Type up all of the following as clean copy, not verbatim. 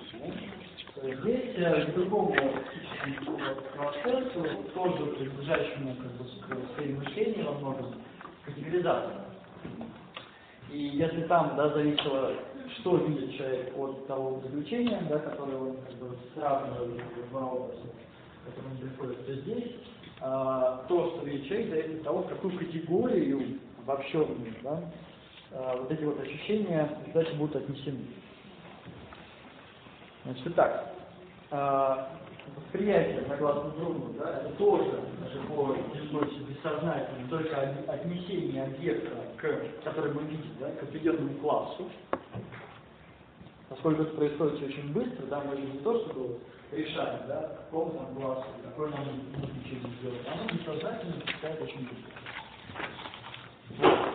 Здесь к другому процессу, тоже принадлежащему к сфере мышления во многом, категоризация. И если там, да, зависело, что видит человек от того заключения, да, которое он сравнивает два образа, к которому он приходит, то здесь то, что видит человек, зависит от того, в какую категорию обобщенную, да, вот эти вот ощущения дальше будут отнесены. Значит, итак, восприятие, согласно Брунну, да, это тоже по бессознательному, только отнесение объекта, который мы видим, да, к определенному классу. Поскольку это происходит все очень быстро, да, мы же не то, чтобы решаем, да, к какому там классу, какой нам нужно ничего не сделать, оно бессознательно протекает очень быстро.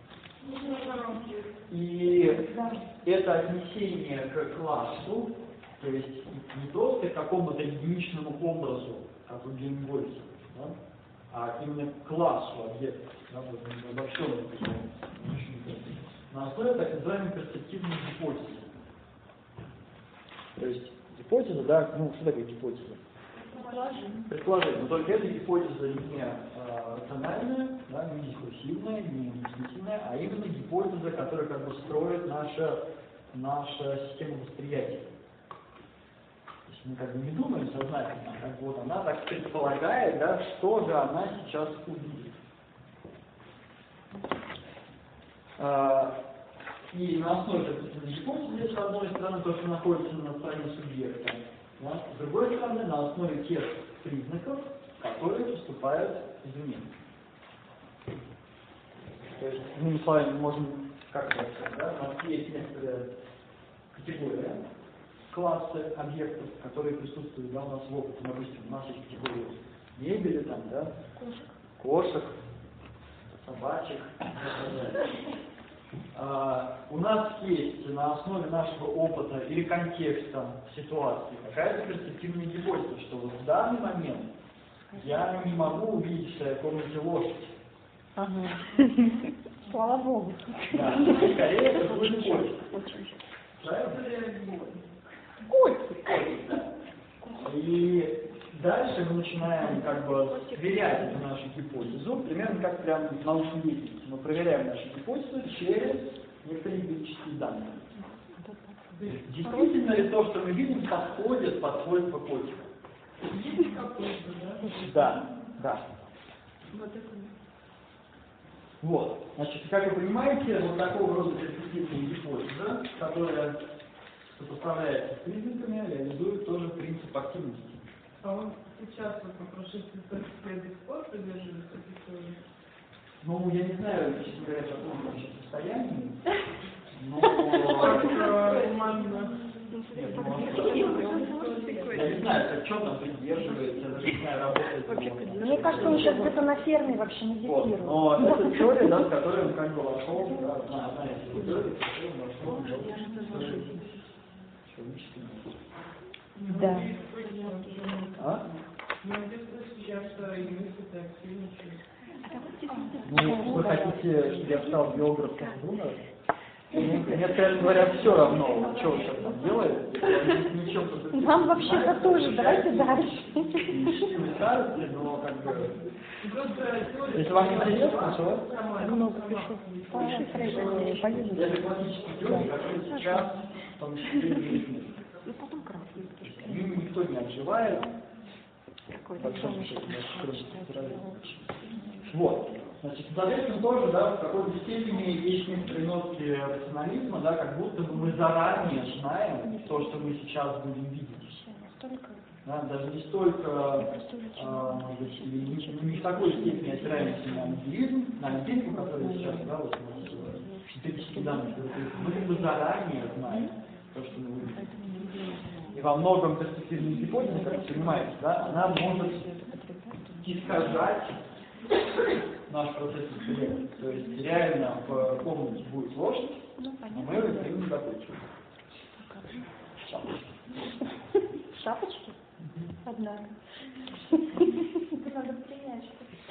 И это отнесение к классу, то есть не просто к какому-то единичному образу, как у Геймбойса, да, а именно к классу объекта, да, обобщенного, на основе так называемой перспективной гипотезы. То есть гипотеза, да, ну что такое гипотеза? Предположение. Но только эта гипотеза не рациональная, да, не дискурсивная, не мыслительная, а именно гипотеза, которая как бы строит наша система восприятия. То есть мы как бы не думаем сознательно, а как бы вот она так предполагает, да, что же она сейчас увидит. И на основе этой гипотезы, с одной стороны, то, что находится на стороне субъекта, да, с другой стороны, на основе тех признаков, которые поступают извне. То есть, мы с вами можем, как это сказать, да, у нас есть некоторая категория, классы объектов, которые присутствуют, да, у нас в опыте, допустим, у нас есть категории мебели, там, да, кошек, собачек, и так далее. У нас есть на основе нашего опыта или контекста ситуации какая-то перспективная гипотеза, что вот в данный момент я не могу увидеть в своей комнате лошадь. Ага. Слава Богу. Да, скорее это будет котик. Котик, да. И дальше мы начинаем как бы сверять эту нашу гипотезу, примерно как прям в научной деятельности. Мы проверяем нашу гипотезу через некоторые эмпирические данные. Действительно ли то, что мы видим, подходит под свойства котика? Да, да. Вот. Значит, как вы понимаете, вот такого рода перспективная гипотеза, которая сопоставляется с признаками, реализует тоже принцип активности. А он сейчас, вот по прошествии до сих пор придерживается этой теории? Ну, я не знаю, честно говоря, в каком вообще состоянии, но... Я не знаю, что там придерживается, я даже не знаю, работает. Мне кажется, он сейчас где-то на ферме вообще медитирует. Но это теория, да, в которой он как бы вошел, да, одна из теорий, в которой он вошел в человеческий мир. Да. А? Ну, вы хотите, чтобы я стал биографом Бруна? Мне, скажем говоря, все равно, что вы сейчас там делаете. Вам вообще-то тоже, давайте дальше. Но как бы... Если вам интересно, то... Много пишу. Поеду. Я классический теория, который сейчас, в том числе, и Ну, потом красный. никто не отживает. Вот. Значит, соответственно, тоже, да, в какой-то степени есть некоторые нотки рационализма, да, как будто бы мы заранее знаем то, что мы сейчас будем видеть. Да, даже не столько, может быть, не в такой степени опираемся на эмпиризм, который сейчас, да, вот, эмпирические данные, мы как бы заранее знаем то, что мы увидим. И во многом перспективной гипотезы, как вы понимаете, да, она может искажать наш процесс восприятия. То есть реально в комнате будет лошадь, а мы его не допустим. Шапочки. Шапочки? Одна. Это надо принять.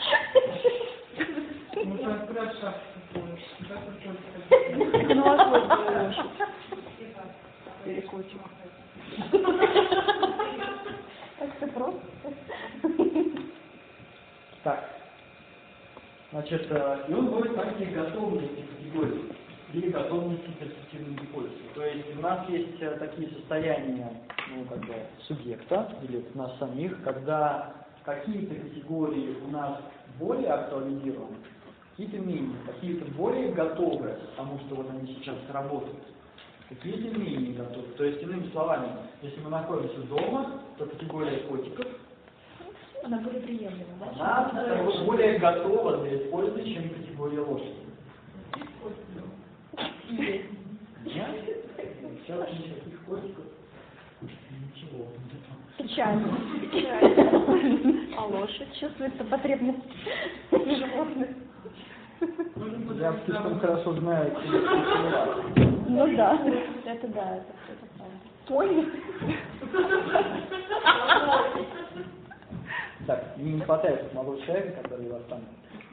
Можно открыть шапку. Ну, а вот лошадь. Или котик. Так все просто. Так. Значит, и он говорит о таких готовности категорий или готовности перспективной гипотезы. То есть у нас есть такие состояния, ну, как бы, субъекта или нас самих, когда какие-то категории у нас более актуализированы, какие-то менее, какие-то более готовы к тому, что вот они сейчас работают, какие-то менее готовы. То есть, иными словами, если мы находимся дома, то категория котиков Она более приемлема, да? она более готова для использования, чем категория лошади. Нет? Сейчас никаких котиков. Ничего. Печально. А лошадь чувствуется потребность животных. Я слишком хорошо знаю, Ну да, это правда. Понял? Так, мне не хватает молодого человека, который вас там.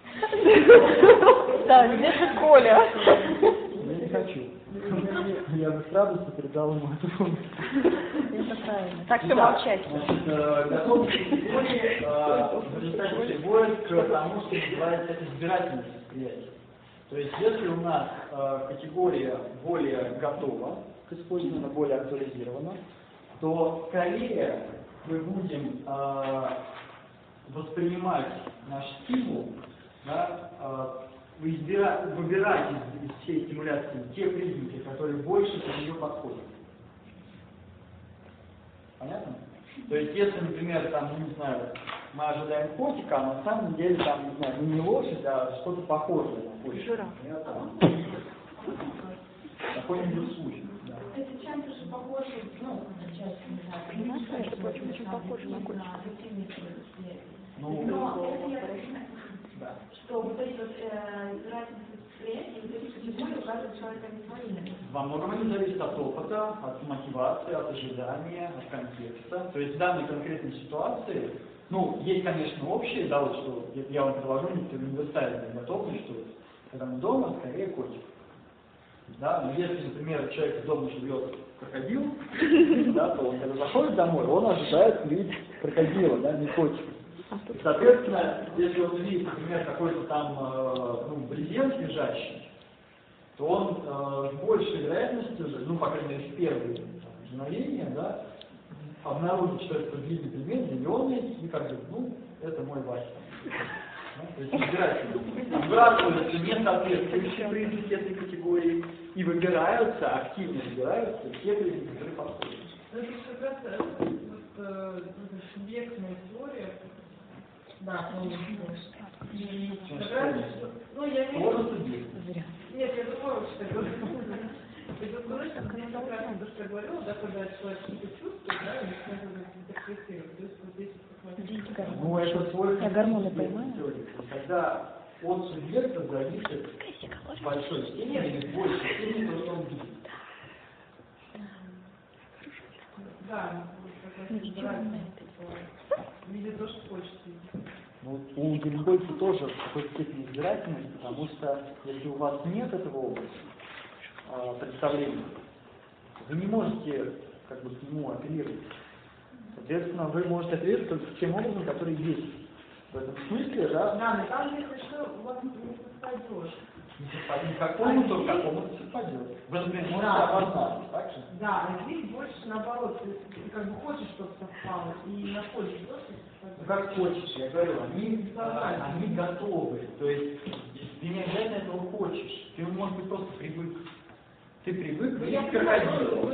Да, где же Коля? Я не хочу. Я бы с радостью передал ему эту функцию. Это правильно. Так, все, молчать. Значит, готовность категории в результате приводит к тому, что называется избирательность восприятия. То есть, если у нас категория более готова к использованию, более актуализирована, то скорее мы будем воспринимать наш стимул, да, выбирать из всей стимуляции те признаки, которые больше для нее подходят. Понятно? То есть, если, например, там, не знаю, мы ожидаем котика, а на самом деле там, не знаю, ну не лошадь, а что-то похожее на котика. Жираф. Какой-нибудь случай. Да. Это чем-то же похоже, ну, отчасти, не знаю, между прочим, очень похоже на котика. Ну, но это я понимаю, да. что вот эти вот избирательные восприятия, вот эти категории указывают человека не своими. Во многом это зависит от опыта, от мотивации, от ожидания, от контекста. То есть в данной конкретной ситуации, ну, есть, конечно, общее, да, вот что я вам предложу некоторые универсальные готовность, что когда мы дома, скорее котик. Да, но если, например, человек дома живет крокодил, да, то он, когда заходит домой, он ожидает увидеть крокодила, да, не котика. Соответственно, если он видит, например, какой-то там брезент лежащий, то он с большей вероятностью, ну, по крайней мере, в первые мгновения, да, обнаружит, что это длинный предмет, зеленый, и как бы, ну, это мой Вася. Да? То есть избирательно. Выбрасываются несоответствующие признаки этой категории и выбираются, активно выбираются те признаки, которые подходят. Это как раз субъектная теория. Да, и как раз, ну, я не Тоже субъект. Нет, я думаю, что я говорю. Это сказать, что мне как раз то, что я говорила, да, когда человек что-то чувствует, да, и начинает интерпретировать. То есть вот здесь посмотреть. Ну, это свойство. Я гормоны поймаю. Когда от субъекта зависит в большой степени или в большей степени то, что он видит. Да, видит то, что хочет видеть. Ну, у Гельмгольца тоже в какой-то степени избирательность, потому что если у вас нет этого образа представления, вы не можете как бы к нему апеллировать. Соответственно, вы можете апеллировать только тем образом, который есть. В этом смысле, да? Да, но там, если что, у вас не совпадешь. Не совпадет какому-то, к какому-то совпадет. Вы, например, можете обознаться, так же? Да, а здесь больше наоборот, ты как бы хочешь, чтобы совпало, и находишь то, что совпадет. Ну, как хочешь, я говорю, они готовы. То есть ты не обязательно этого хочешь. Ты, может быть, просто привык. Ты привык видеть крокодила.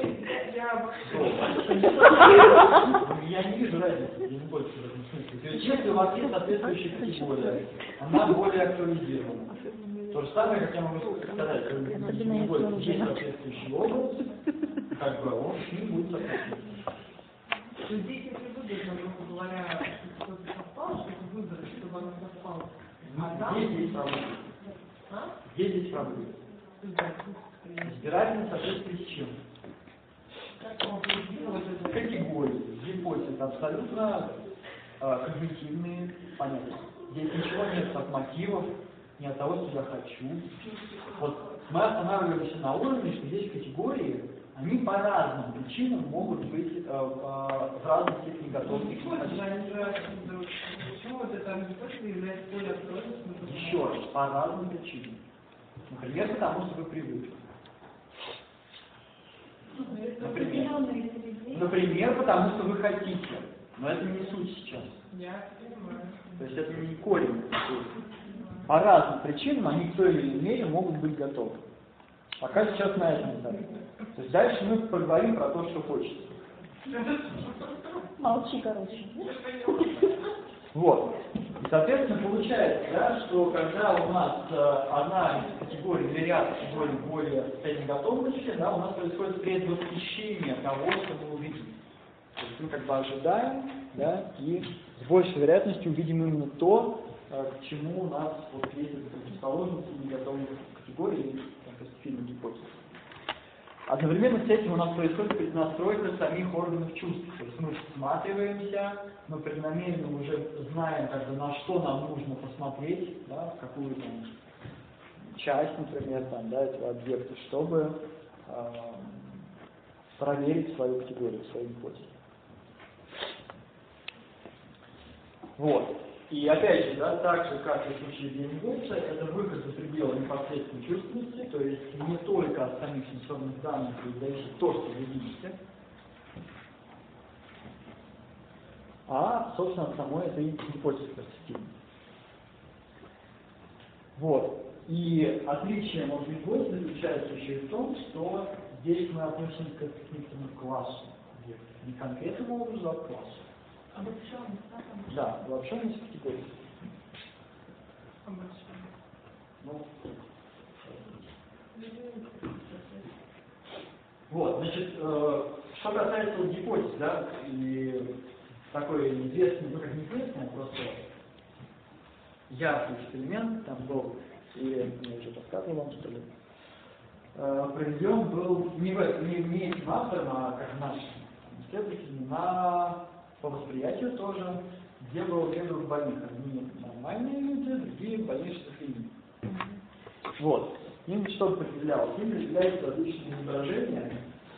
Я не вижу разницы, я не больше в этом смысле. То есть, если у вас есть соответствующая категория, она более актуализирована. То же самое, как я могу сказать, когда есть соответствующий образ, как бы он с ним будет соответствовать. То есть здесь, если выгодно, грубо говоря, что-то совпало, что-то выбрать, чтобы оно совпало. Здесь есть проблема. Здесь есть проблема. Избирательность соответствует с чем? Категории, гипотезы абсолютно когнитивные понятия. Здесь ничего нет от мотивов, ни от того, что я хочу. Вот мы останавливаемся на уровне, что есть категории, они по разным причинам могут быть в разной степени готовы. Почему вот это не то, что является более актуальным? Еще раз, по разным причинам. Например, потому что вы привыкли. Например, потому что вы хотите. Но это не суть сейчас. Я понимаю. То есть это не корень. По разным причинам они в той или иной мере могут быть готовы. Пока сейчас на этом этапе. То есть дальше мы поговорим про то, что хочется. Молчи, короче. Вот. И, соответственно, получается, да, что когда у нас одна из категорий, или ряд категорий более степени готовности, да, у нас происходит предвосхищение того, что мы увидим. То есть мы как бы ожидаем, да, и с большей вероятностью увидим именно то, к чему у нас вот есть предрасположенность и неготовность категории, как эффективная гипотеза. Одновременно с этим у нас происходит преднастройка самих органов чувств. То есть мы всматриваемся, мы преднамеренно уже знаем, как бы, на что нам нужно посмотреть, да, в какую там часть, например, там, да, этого объекта, чтобы проверить свою категорию, свою гипотезу. Вот. И опять же, да, так же, как и в случае геймбокса, это выход за пределы непосредственной чувственности, то есть не только от самих сенсорных данных зависит то, что вы видите, а, собственно, от самой этой гипотезы перспективы. Вот. И отличие от гипотезы заключается еще и в том, что здесь мы относимся к какому-то классу объектов, не конкретному образу, а к классу. Да, обобщенность категории. Ну, вот, значит, что касается вот гипотез, да, и такой известный, ну как неизвестный, а просто яркий эксперимент, там был, и я уже рассказывал вам, что ли, проведен был не этим автором, а как нашим исследователем по восприятию тоже, где было две группы больных. Одни нормальные люди, другие больные шизофренией. Вот. Им что определялось? Им определяются различные изображения,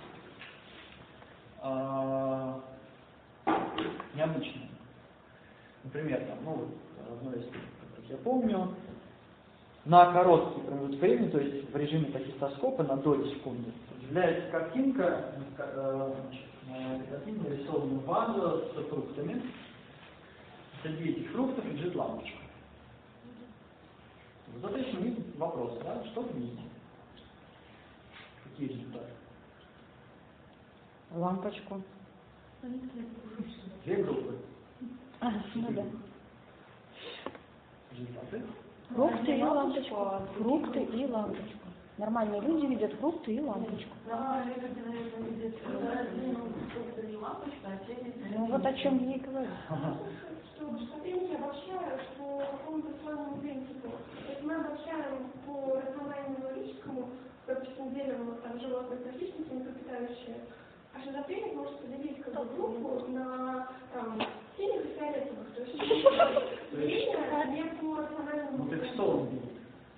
необычные. Например, там, ну, одно из, как я помню, на короткий промежуток времени, то есть в режиме тахистоскопа на долю секунды, появляется картинка, на этой картине нарисована ваза с фруктами. Среди этих фруктов лежит лампочка. Достаточно вопрос, да? Что вы видите? Какие результаты? Лампочку. Две группы. Ну да. Результаты? Фрукты и лампочку. Фрукты и лампочку. Нормальные люди видят фрукты и лампочку. Нормальные люди, наверное, видят фрукты и лампочку, а те видят... Ну вот о чем я и говорю. Что шизофреники обобщают по какому-то своему принципу. То есть мы обобщаем по рациональному логическому, допустим, делим там животных на хищники, млекопитающие, а шизофреник может поделить как бы группу на там синих и фиолетовых. То есть не по рациональному. Вот это что он видит?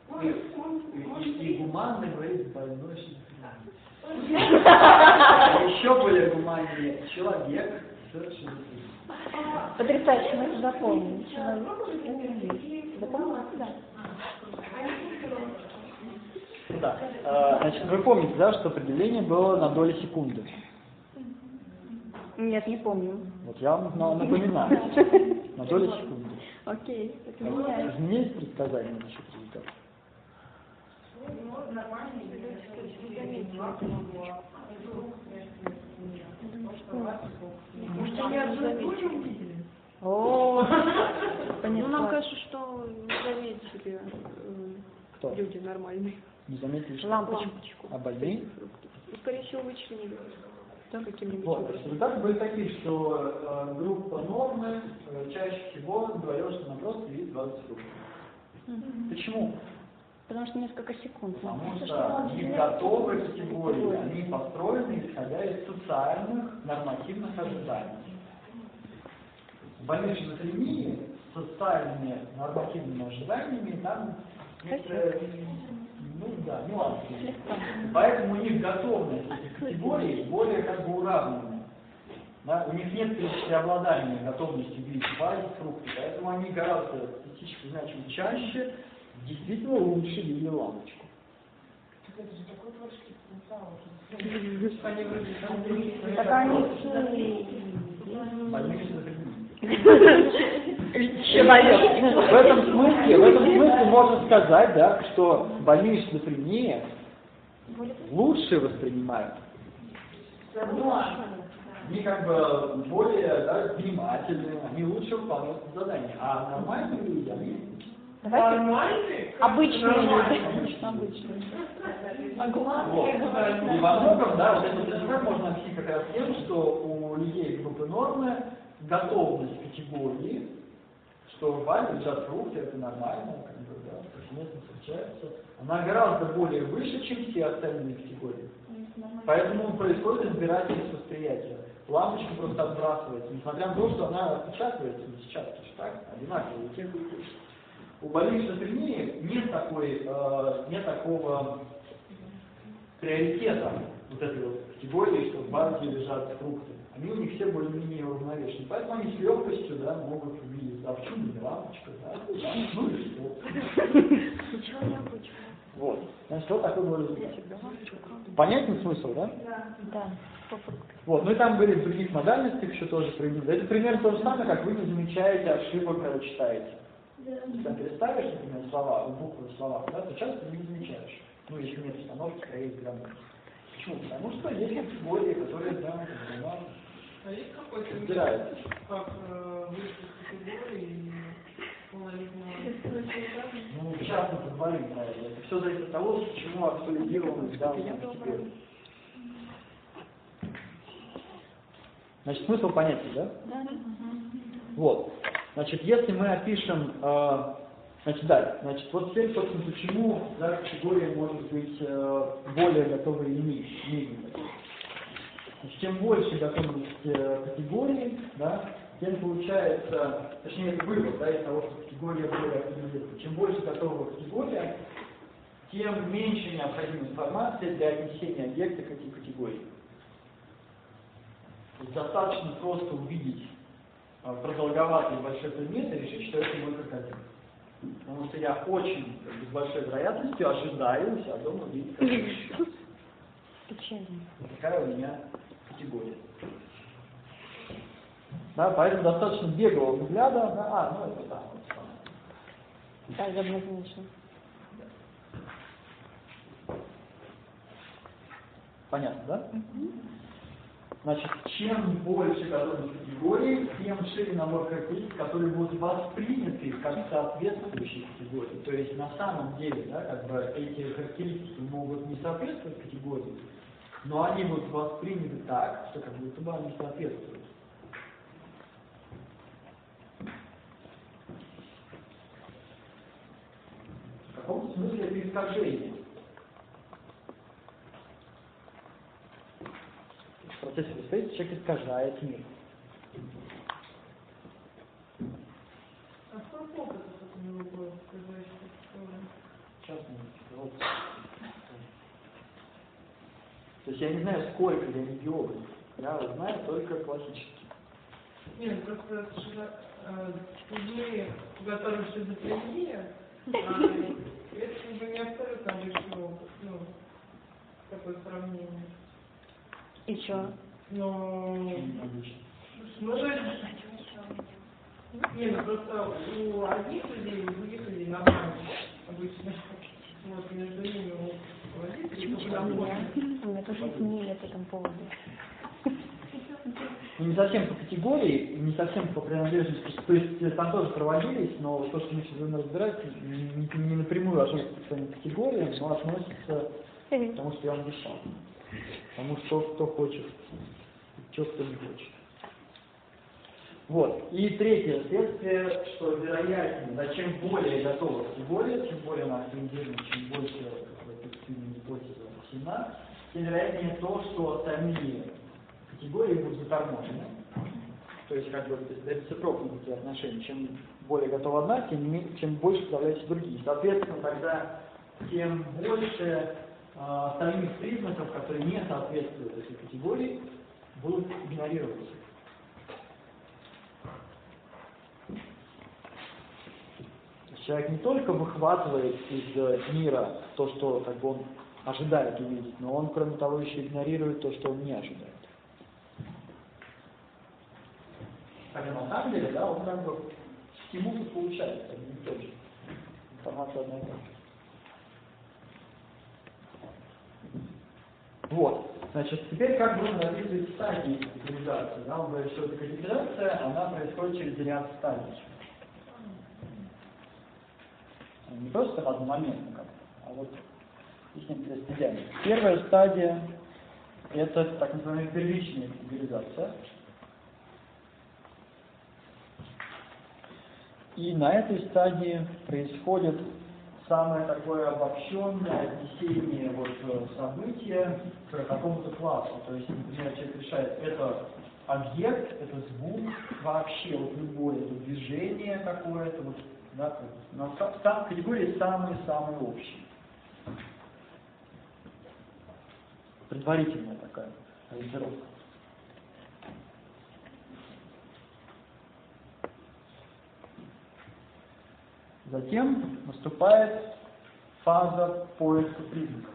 И гуманно говорит больной шизофренией. Еще более гуманнее человек с шизофренией. Потрясающе, мы это запомнили. Человек. Запомнили? Да. Да. Значит, вы помните, да, что определение было на доли секунды? Нет, не помню. Вот я вам напоминаю. На доли секунды. Окей, это меняется. Есть предсказание насчет результата? Может, они одну и ту же увидели? О, Ну, нам кажется, что не заметили Кто? люди нормальные. Не заметили, что лампочку. а больные? Ну, скорее всего, вычленили. Да, каким-нибудь Вот, образом. результаты были такие, что группа нормы чаще всего говорила, что наоборот видит 20 фруктов. Почему? Потому что несколько секунд. Потому что их готовые категории, они построены исходя из социальных нормативных ожиданий. Больные шизофрении с социальными нормативными ожиданиями там Ну да, нюансы. Поэтому у них готовность этих категорий более как бы уравненная. Да? У них нет преобладания готовности видеть базис фрукты, поэтому они гораздо статистически значимо чаще действительно лучше видели лампочку. Это же такой творческий потенциал. Так они в этом смысле можно сказать, да, что больные шизофрения лучше воспринимают. Они как бы более, да, внимательны, они лучше выполняют задания. А нормальные люди, они Нормальные? обычные люди. вот. И во многом, да, вот это можно объяснить как раз тем, что у людей группы нормы готовность категории, что базис лежат фрукты, это нормально, как бы, да, повсеместно встречается, она гораздо более выше, чем все остальные категории. Поэтому происходит избирательность восприятия. Лампочка просто отбрасывается, несмотря на то, что она отпечатывается на сетчатке, так, одинаково у тех и у тех. У больных шизофрении нет такого приоритета вот этой вот категории, что в базе лежат фрукты. Они у них все более-менее уравновешены. Поэтому они с легкостью, да, могут увидеть, а почему не лампочка, да, ну и что. Ничего необычного. Вот. Значит, вот такой был результат. Понятный смысл, да? Да. Вот. Ну и там были в других модальностях еще тоже приведены. Это примерно то же самое, как вы не замечаете ошибок, когда читаете. Если там переставишь, например, слова, буквы в словах, да, то часто не замечаешь. Ну, если нет установки, скорее грамматики. Почему? Потому что есть категории, которые, да, А есть какой-то разбираются. как вышли категории и полнолетнего? Ну, сейчас мы поговорим про это. Это все зависит от того, к чему актуализированы данные теперь. Значит, смысл понятен, да? Да. Вот. Значит, если мы опишем, значит, вот теперь, собственно, почему, да, категория может быть более готовой и менее. Значит, чем больше готовность категории, да, тем получается, точнее, это вывод, да, из того, что категория более активизирована. Чем больше готова категория, тем меньше необходима информация для отнесения объекта к этой категории. То есть достаточно просто увидеть продолговатый большой предмет и решить, что это мой крокодил. Потому что я очень с большой вероятностью ожидаю у себя дома увидеть крокодил. Такая у меня категория. Да, поэтому достаточно беглого взгляда, да, ну это так вот. Да, однозначно. Понятно, да? Значит, чем больше готовность категорий, тем шире набор характеристик, которые будут восприняты как соответствующие категории. То есть на самом деле, да, как бы эти характеристики могут не соответствовать категории, но они будут восприняты так, что как будто бы они соответствуют. В каком смысле это искажение? В процессе восприятия человек искажает мир. А сколько опыта у него было, сказать, Сейчас то есть я не знаю, сколько я не биолог. Я знаю только классический. нет, просто люди, у которых шизофрения, это как бы не абсолютно обычный опыт, ну, такое сравнение. И что? Но, ну, то есть, не, ну просто у одних людей, у других людей нормально, обычно. Вот, между ними Почему у меня тоже есть мнение по этому поводу. Не совсем по категории, не совсем по принадлежности, то есть там тоже проводились, но то, что мы сейчас будем разбирать, не напрямую относится к своим категориям, но относится к тому, что я вам писал. Потому что кто хочет, что кто не хочет. Вот. И третье следствие, что вероятнее, да, чем более готова категория, чем более она активизирована, чем больше эффективная гипотеза сильна, тем вероятнее то, что остальные категории будут заторможены. То есть, как бы, рецепрокные отношения. Чем более готова одна, тем больше подавляются другие. Соответственно, тогда тем больше остальных признаков, которые не соответствуют этой категории, будут игнорироваться. Человек не только выхватывает из мира то, что как бы он ожидает увидеть, но он, кроме того, еще игнорирует то, что он не ожидает. Хотя на самом деле, да, он как бы стимул получает, это не тот же. Информация одна и та же. Вот. Значит, теперь как можно описывать стадии категоризации? Да, он говорит, что эта категоризация, она происходит через ряд стадий. Не просто одномоментно как-то, а вот есть некоторые стадии. Первая стадия – это так называемая первичная категоризация. И на этой стадии происходит самое такое обобщенное отнесение события к какому-то классу. То есть, например, человек решает, это объект, это звук вообще, вот любое, это движение какое-то, вот, да, но категории самые-самые общие. Предварительная такая ориентировка. Затем наступает фаза поиска признаков.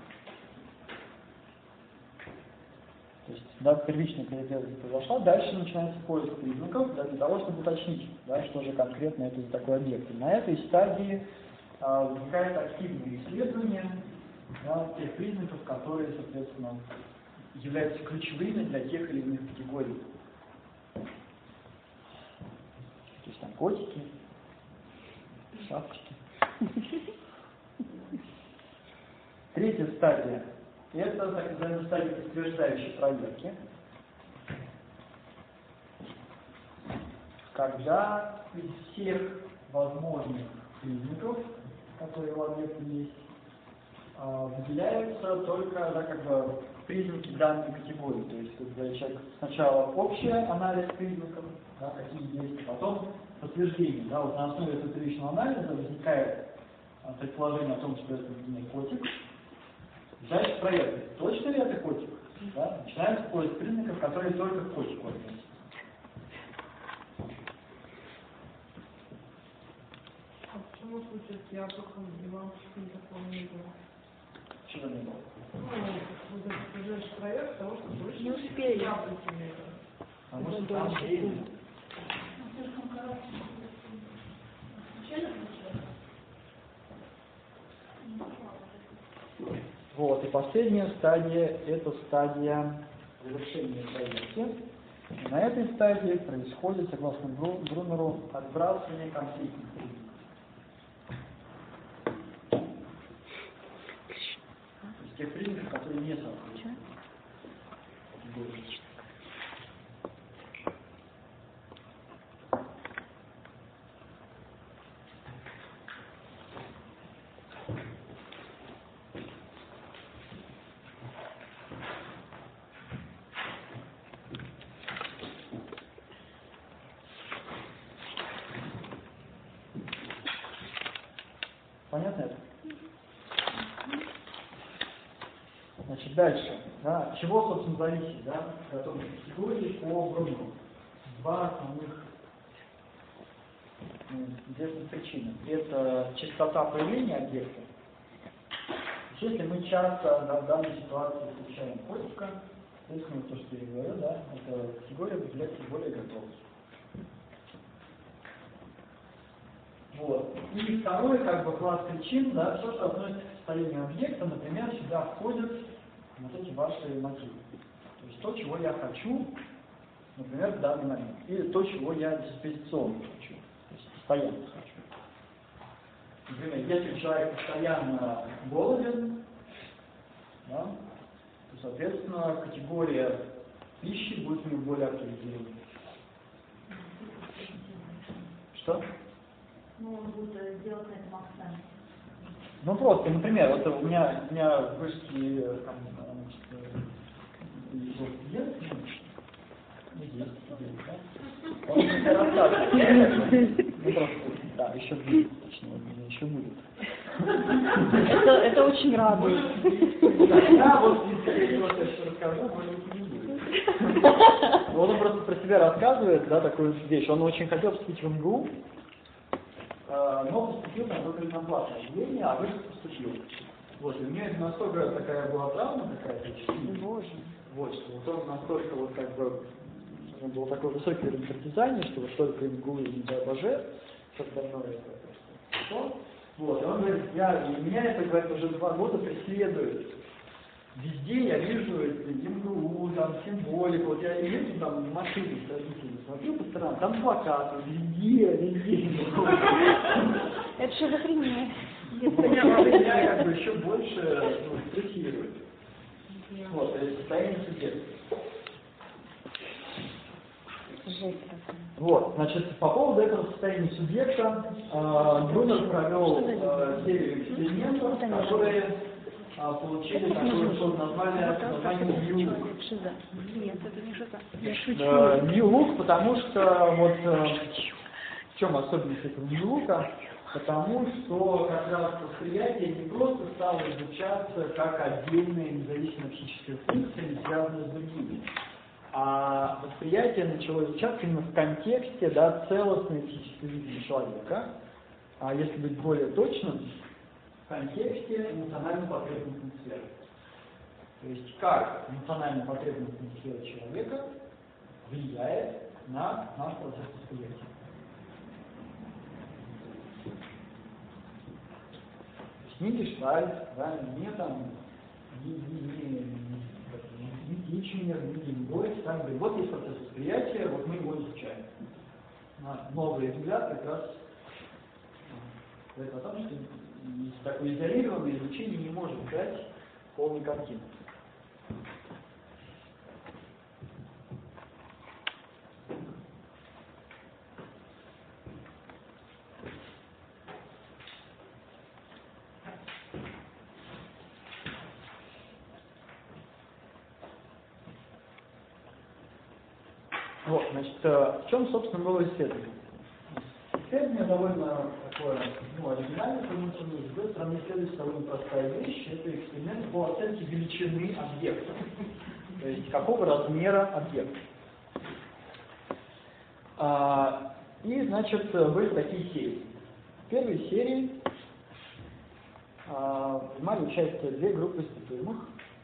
То есть, да, первичная категоризация произошла, дальше начинается поиск признаков для того, чтобы уточнить, да, что же конкретно это за такой объект. И на этой стадии возникает активное исследование, да, тех признаков, которые, соответственно, являются ключевыми для тех или иных категорий. То есть там котики, шапочки. Третья стадия – это так называемая стадия подтверждающей проверки, когда из всех возможных признаков, которые у объекта есть, выделяются только, да, как бы, признаки данной категории. То есть, когда человек сначала общий анализ признаков, да, какие есть, а потом подтверждение. Да, вот на основе этого первичного анализа возникает предположение о том, что это не котик. Дальше проверка. Точно ли это котик? Да? Начинается поиск признаков, которые только к котику относятся. А почему случай с яблоком и лампочкой такого не было? Чего не было? Ну, уже проверка того, что больше Не успели. яблоки не было. Потому что там время. Вот, и последняя стадия – это стадия завершения проверки. И на этой стадии происходит, согласно Брунеру, отбрасывание конфликтных признаков. То есть тех признаков, которые не соответствуют. Понятно это? Значит, дальше. Да, от чего, собственно, зависит, да, готовность категории по Брунеру? Два основных известных причины. Это частота появления объекта. Если мы часто, да, в данной ситуации встречаем котика, соответственно, то, что я говорю, да, эта категория является более готовой. Вот. И второй как бы класс причин, да, то, что относится к состоянию объекта, например, сюда входят вот эти ваши мотивы. То есть то, чего я хочу, например, в данный момент. Или то, чего я диспозиционно хочу. То есть постоянно хочу. Например, если человек постоянно голоден, да, то, соответственно, категория пищи будет у него более активизирована. Что? Ну, он будет делать на этом акцент. Ну просто, например, вот у меня в вышке там, он мне рассказывает. Ну просто, да, еще будет, точнее, еще будет. Это очень радует. Да, вот если я что расскажу, может быть, не будет. Вот он просто про себя рассказывает, да, такую вещь. Он очень хотел поступить в МГУ, но поступил там только на платное отделение, а выше поступил. Вот, и у меня это настолько такая была травма какая-то, Боже. вот, что вот он настолько вот как бы, у него был такой высокий уровень партизания, что вот только МГУ и не дай боже, что остальное это просто. Вот, и он говорит, меня это, говорит, уже 2 года преследует. Везде я вижу МГУ, там, символику, вот я еду там в машине с родителями, смотрю по сторонам, там плакаты, везде. Это шизофрения. Меня как бы еще больше стрессирует. Вот, то есть состояние субъекта. Вот, значит, по поводу этого состояния субъекта Брунер провел серию экспериментов, которые получили такое название New Look. Нет, это не шиза. Я шучу. New Look, потому что вот в чем особенность этого New Look? Потому что как раз восприятие не просто стало изучаться как отдельная независимая психическая функция, не связанная с другими, а восприятие начало изучаться именно в контексте, да, целостной психической жизни человека, а если быть более точным, в контексте эмоционально-потребностной сферы. То есть как эмоционально-потребностная сфера человека влияет на наш процесс восприятия. Не гештальт, да, не там, не Тичминер, не Геймбой, там говорит, вот есть процесс восприятия, вот мы его изучаем. Новый взгляд как раз говорит о том, что такое изолированное изучение не может дать полной картины. Вот, значит, в чем, собственно, было исследование? Исследование довольно такое, оригинальное, потому что, с другой стороны, исследуется довольно простая вещь, это эксперимент по оценке величины объекта, то есть какого размера объект. И, значит, были такие серии. В первой серии принимали участие 2 группы испытуемых.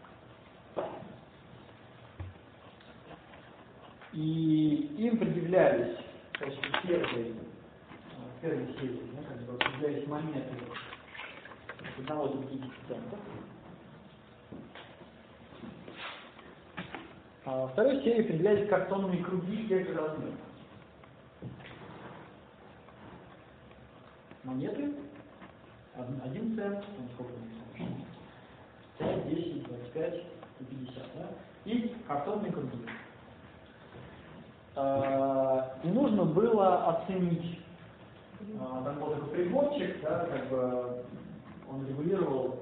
И им предъявлялись, то есть в первой серии, предъявлялись монеты от 1 до 50 центов. А во второй серии предъявлялись картонные круги тех же размеров. Монеты, 1 цент, сколько у них, 5, 10, 25 и 50, да? И картонные круги. И нужно было оценить, там был такой приборчик, да, как бы он регулировал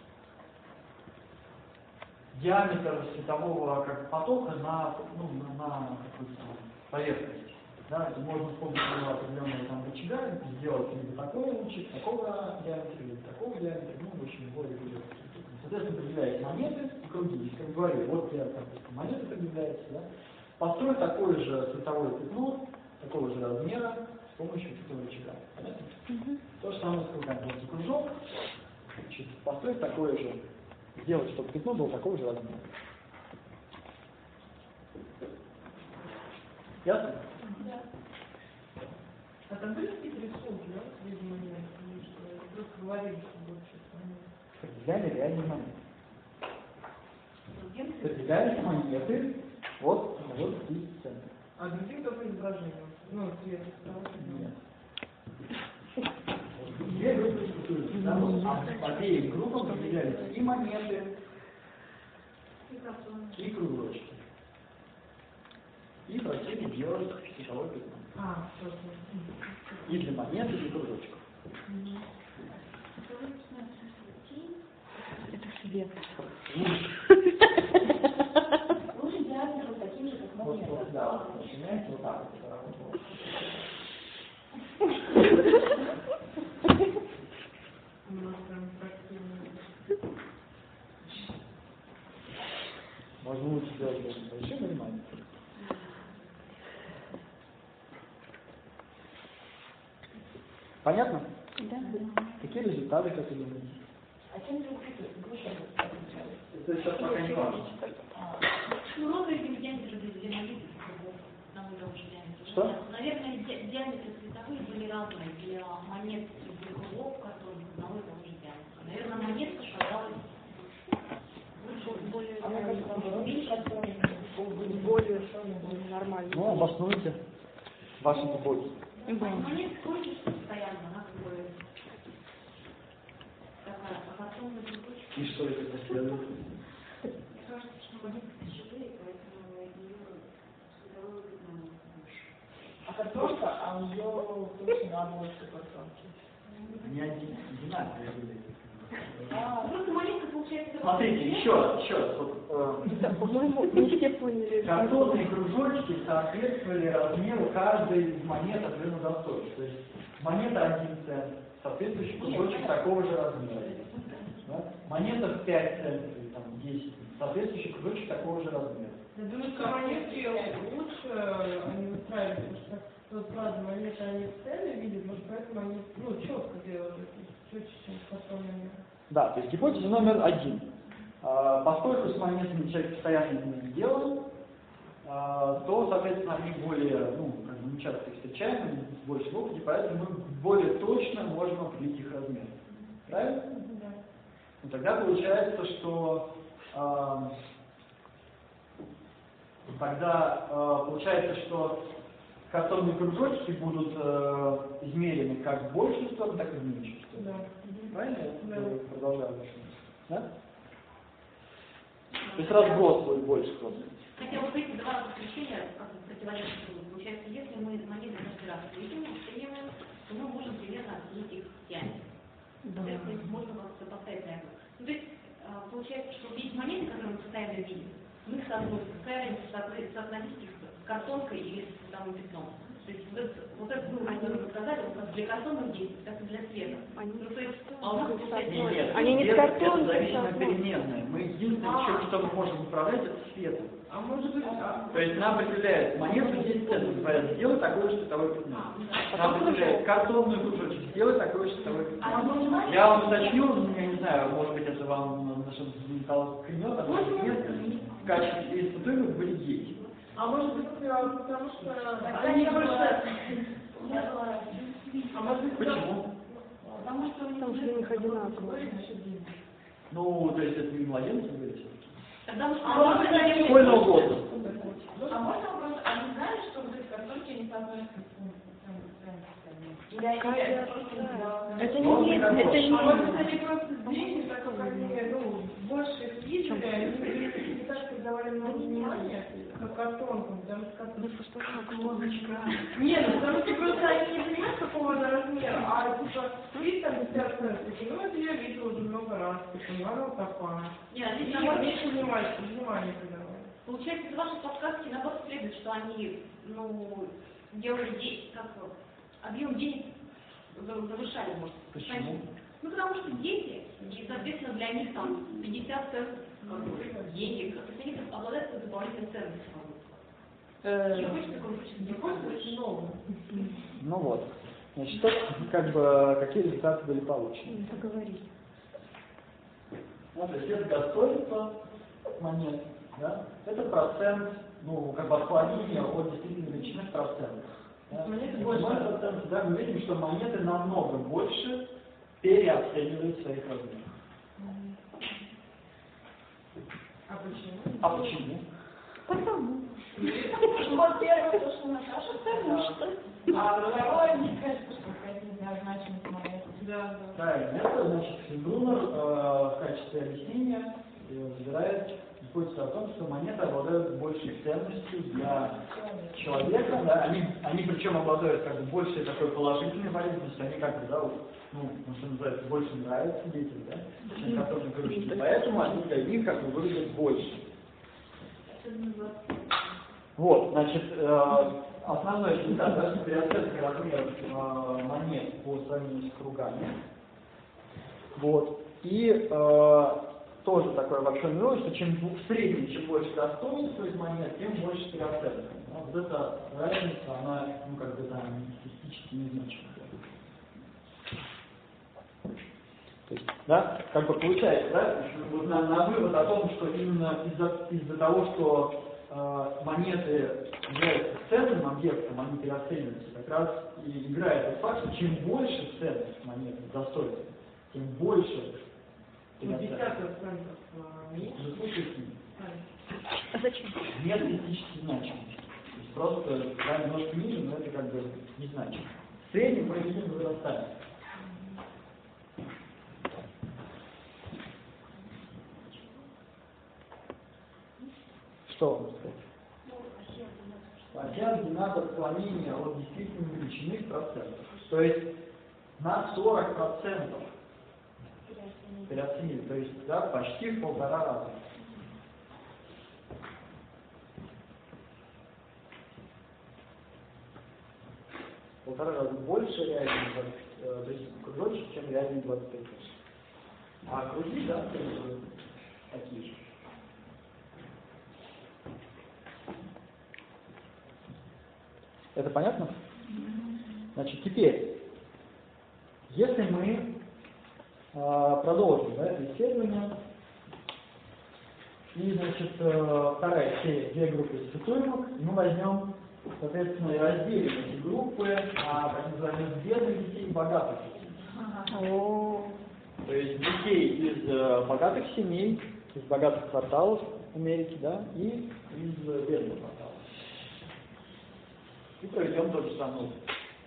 диаметр светового как потока на какую-то поверхность. Да, это можно с помощью определенного там рычага сделать либо такой лучик, такого диаметра, либо такого диаметра, в общем, его регулировать. Соответственно, предъявляются монеты и круги. Как говорю, вот я монеты предъявляются, да. Построй такое же световое пятно, такого же размера с помощью этого рычага. Понятно? То же самое с кругами. Вот кружок, построить такое же, сделать, чтобы пятно было такого же размера. Ясно? Да. А там были какие-то рисунки, да, среди монет? Просто говорили, что больше. Предъявляли реальные монеты. Предъявлялись монеты. Вот 10 центов. А другим только изображение? Ну, цвет нет. 2 группы испытуются. Обеим группам определялись и монеты, и кружочки. И просили делать световой пятно. И для монеты, и кружочков. Это свет. Вот, да, начинаете вот так вот. Понятно? Да. Какие результаты, как вы думаете? А чем же группа отличается? Это сейчас пока не важно. Ну, розовые диаметры взаимодействия на уровне диаметра. Что? Наверное, диаметры цветовые были разные для монет и кругов, которые на уровне диаметра. Наверное, монетка казалась более нормально. Ну, обоснуйте ваши гипотезы. монетка крутится постоянно, она как бы такая, а потом на другой. И что это последует? Кажется, что монетка тяжелее, поэтому ее цветовой выгодно больше. А картошка, а у нее точно на обложке картошки. Они одинаковые были. Просто монетка получается... Смотрите, еще раз. Да, по-моему, не все поняли. Картонные кружочки соответствовали размеру каждой из монет определенного достоинства. То есть монета 1 цент, соответствующий кружочек такого же размера. Да? Монета в 5 центов или там 10, соответствующий кружочек такого же размера. Я думаю, что монетки лучше они выстраиваются, потому что вот правда монеты они в цены видят, может поэтому они четко делают, четче, чем картонные. Да, то есть гипотеза номер 1. Поскольку с монетами человек постоянно не делал, то, соответственно, они более, не часто их встречаем, они больше в опыте, поэтому мы более точно можем определить их размер. Правильно? Да. Ну, тогда получается, что картонные кружочки будут измерены как в большую сторону, так и в меньшую сторону. Да. Правильно? Да. Продолжаю дальше. Да? То есть разброс будет больше просто. Хотя вот эти два подключения противоречат друг другу. Получается, если мы монеты каждый раз оцениваем, то мы можем примерно оценить их диаметр. Соответственно, их можно как-то поставить на это. Ну, то есть, получается, что есть монеты, которые мы постоянно видим, мы их соотносим, соотносить их с картонкой или с цветовым пятном. То есть вот этот вывод, который вы сказали, он как для картонных действий, так и для цвета. Ну, то есть, а у нас получается... Нет, Они не это картонные, зависимая это переменная. Мы единственное, что мы можем управлять, это цветом. А может быть... То есть нам определяет монету 10 центов, говорят, сделай такое же цветовое пятно. Нам определяет картонную кружочек, сделай такое же цветовое пятно. Я вам уточню, я не знаю, может быть, это вам что-то клянет, а может нет, в качестве испытуемых были дети. А может быть, потому что... Они просто... А может быть, Почему? Потому что у них одинаковые. Ну, то есть это не младенцы были все-таки? Потому что... Школьного года. А можно вопрос, а не знаешь, что вот эти картонки не соотносятся Это не А может быть, они просто деньги, так как они, больше их видели, они не так придавали много внимания к картонкам, потому что Нет, потому что просто они не понимают, какого она размера, а типа, видишь, там 50 центов, это я видела уже много раз, типа, она вот такая. Нет, И здесь меньше внимания придавали. получается, из вашей подсказки наоборот следует, что они, делали объем денег завышали, может. Почему? Ну, потому что дети, и, соответственно, для них там 50 центов денег, то есть они обладают какой-то дополнительной ценностью. Не хочется такого, не хочется очень много. Ну вот. Значит, какие результаты были получены? Поговорить. Вот, то есть это достоинство монет, да? Это процент, отклонение от действительной величины в процентах. Да? Да, мы видим, что монеты намного больше переоценивают своих размеров. А почему? А почему? Потому. Во-первых, то, что Наташа сказала. А второе, мне кажется, что какая-то неозначенность монеты. Да. Правильно. Это, значит, Брунер в качестве объяснения выбирает гипотезу о том, что монеты обладают большей ценностью для человека, да, они причем обладают большей такой положительной полезностью, они что называется, больше нравятся детям, да, чем картонные кружки, поэтому они для них выглядят больше. Вот, значит, основной результат, да, переоценка размеров монет по сравнению с кругами. Вот. И тоже такое большое минус, что в среднем, чем больше достоинства из монет, тем больше переоценка. Вот эта разница, она, статистически незначительная. То есть, да, как бы получается, да, вот на вывод о том, что именно из-за того, что монеты являются ценным объектом, они переоцениваются, как раз и играет тот факт, что чем больше ценность монеты, достоинства, тем больше переоценивается. А зачем? Нет критически значимости. То есть просто да, немножко ниже, но это как бы незначимо. В среднем мы видим вырастание. Что вам сказать? Оси ординат отклонения от действительной величины в процентах. То есть на 40% переоценили, то есть да, почти в 1,5 раза. В 1,5 раза больше реальный, то есть кружочек, чем реальный 25. А круги, да, тоже такие же. Это понятно? Значит, теперь, если мы продолжим это исследование, и, значит, вторая серия, 2 группы испытуемых, мы возьмем, соответственно, и разделим эти группы на так называемых бедных детей и богатых детей. То есть детей из богатых семей, из богатых кварталов Америки, да, и из бедных кварталов. И проведем тот же самый опыт.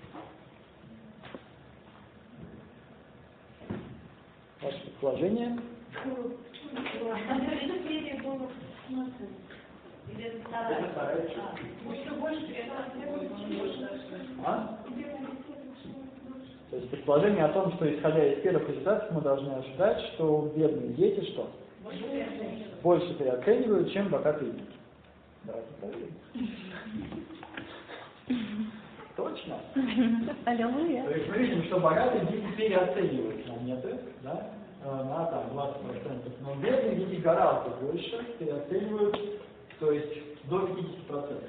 Ваше предположение? Это вторая часть. То есть предположение о том, что исходя из первых результатов мы должны ожидать, что бедные дети что? Больше переоценивают, чем богатые дети. Давайте проверим. Точно? Аллилуйя. То есть мы видим, что богатые дети переоценивают монеты, да, на там 20%, но бедные дети гораздо больше переоценивают, то есть до 50%.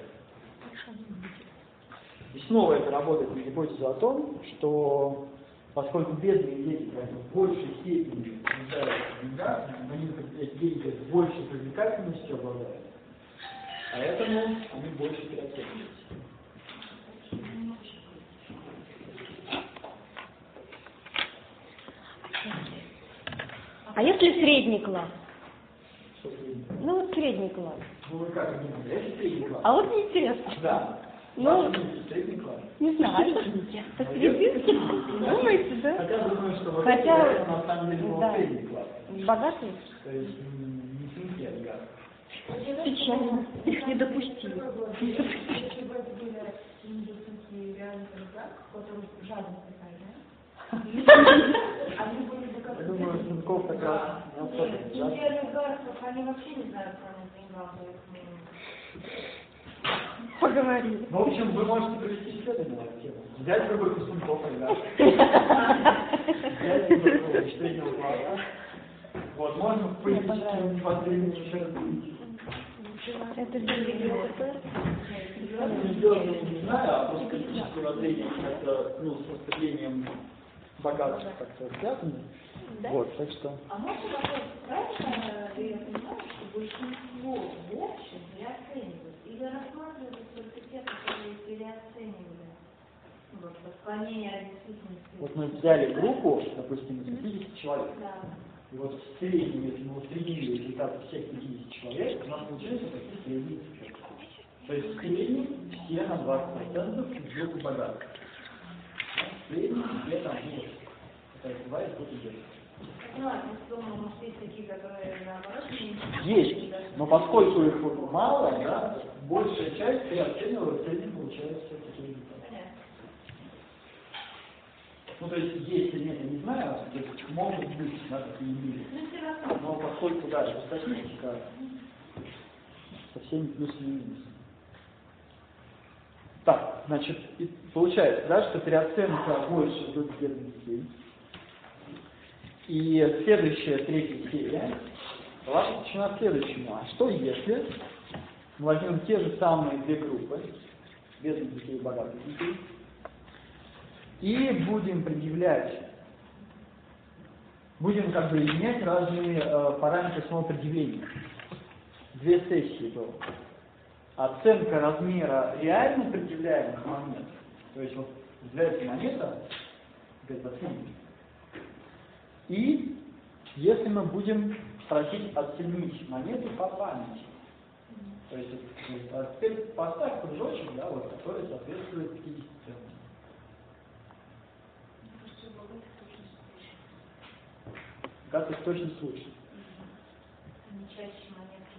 И снова это работает на гипотезу о том, что поскольку бедные дети в большей степени нуждаются в деньгах, эти деньги с большей привлекательностью обладают, поэтому они больше переоцениваются. А если средний класс? Что средний? Ну вот средний класс. Ну вы как думаете, это средний класс? А вот мне интересно. Да. Ну, средний класс. не знаю. Посерединке? Думаете, да? Хотя думаю, что вот Хотя, это на самом деле был да. средний класс. Богатые? То есть не сынки, а богатые. Печально. Их не допустили. Если бы это были медицинские реальные ребята, которые жадность такая, да? Они были бы как... Я думаю, сынков как раз не особенно жадные. Интеллигентов, они вообще не знают, кроме деньгам. Поговорили. Ну, в общем, вы можете провести исследование на эту тему. Взять какой-то сынков, ребят. Взять какого-то среднего класса. Вот, можно в политическом непосредственно еще раз увидеть. Это ГДР. Не знаю, а просто политическое воззрение это, ну, с распределением богатств как-то связано. Да? Вот, так что... А можно вопрос, правильно я понимаю, что большинство в общем переоценивают или рассматривают только те, которые переоценивали вот, отклонение от действительности? Вот мы взяли группу, допустим, из 50 человек. Да. И вот в среднем, если мы усреднили результаты всех 50 человек, у нас получается такие средние цифры. То есть в среднем все на 20% из группы богатых. В среднем все там больше. Это бывает кто-то делает. Ну ладно, думаю, может, есть такие, которые наоборот меньше. Есть, но поскольку их мало, да, большая часть переоценивает, в среднем получается такие результаты. Понятно. Ну, то есть, есть или нет, я не знаю, то есть, могут быть, да, такие мире. Ну, все равно. Но поскольку, да, это статистика, со всеми плюсами и минусами. Так, значит, и получается, да, что переоценка больше в группе бедных детей. И следующая, третья серия была посвящена следующему. А что если мы возьмем те же самые две группы, бедных детей и богатых детей, и будем предъявлять будем как бы изменять разные параметры самоопределения. Две сессии было. Оценка размера реально определяемых монет. То есть вот является монета, и если мы будем просить оценить монету по памяти. То есть а теперь поставь кружочек, да, вот, который соответствует 50 центам. Как их точно слышно? Они чаще монеты.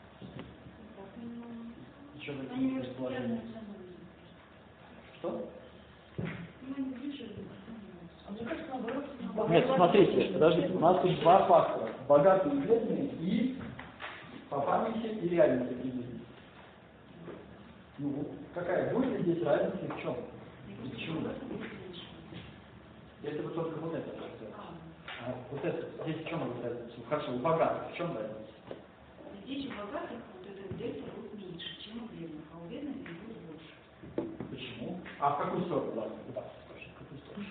Еще какие предположения? Что? Нет, смотрите, подождите, у нас тут два фактора. Богатые и бедные и по памяти и реальности определения. Ну, какая будет ли здесь разница и в чем? Почему? Если бы только вот это вот это, здесь в чем разница? Хорошо, у богатых в чем разница? Здесь у богатых вот эта дельта будет меньше, чем у бедных, а у бедных будет больше. Почему? А в какую сторону? Ладно, куда? В какую сторону?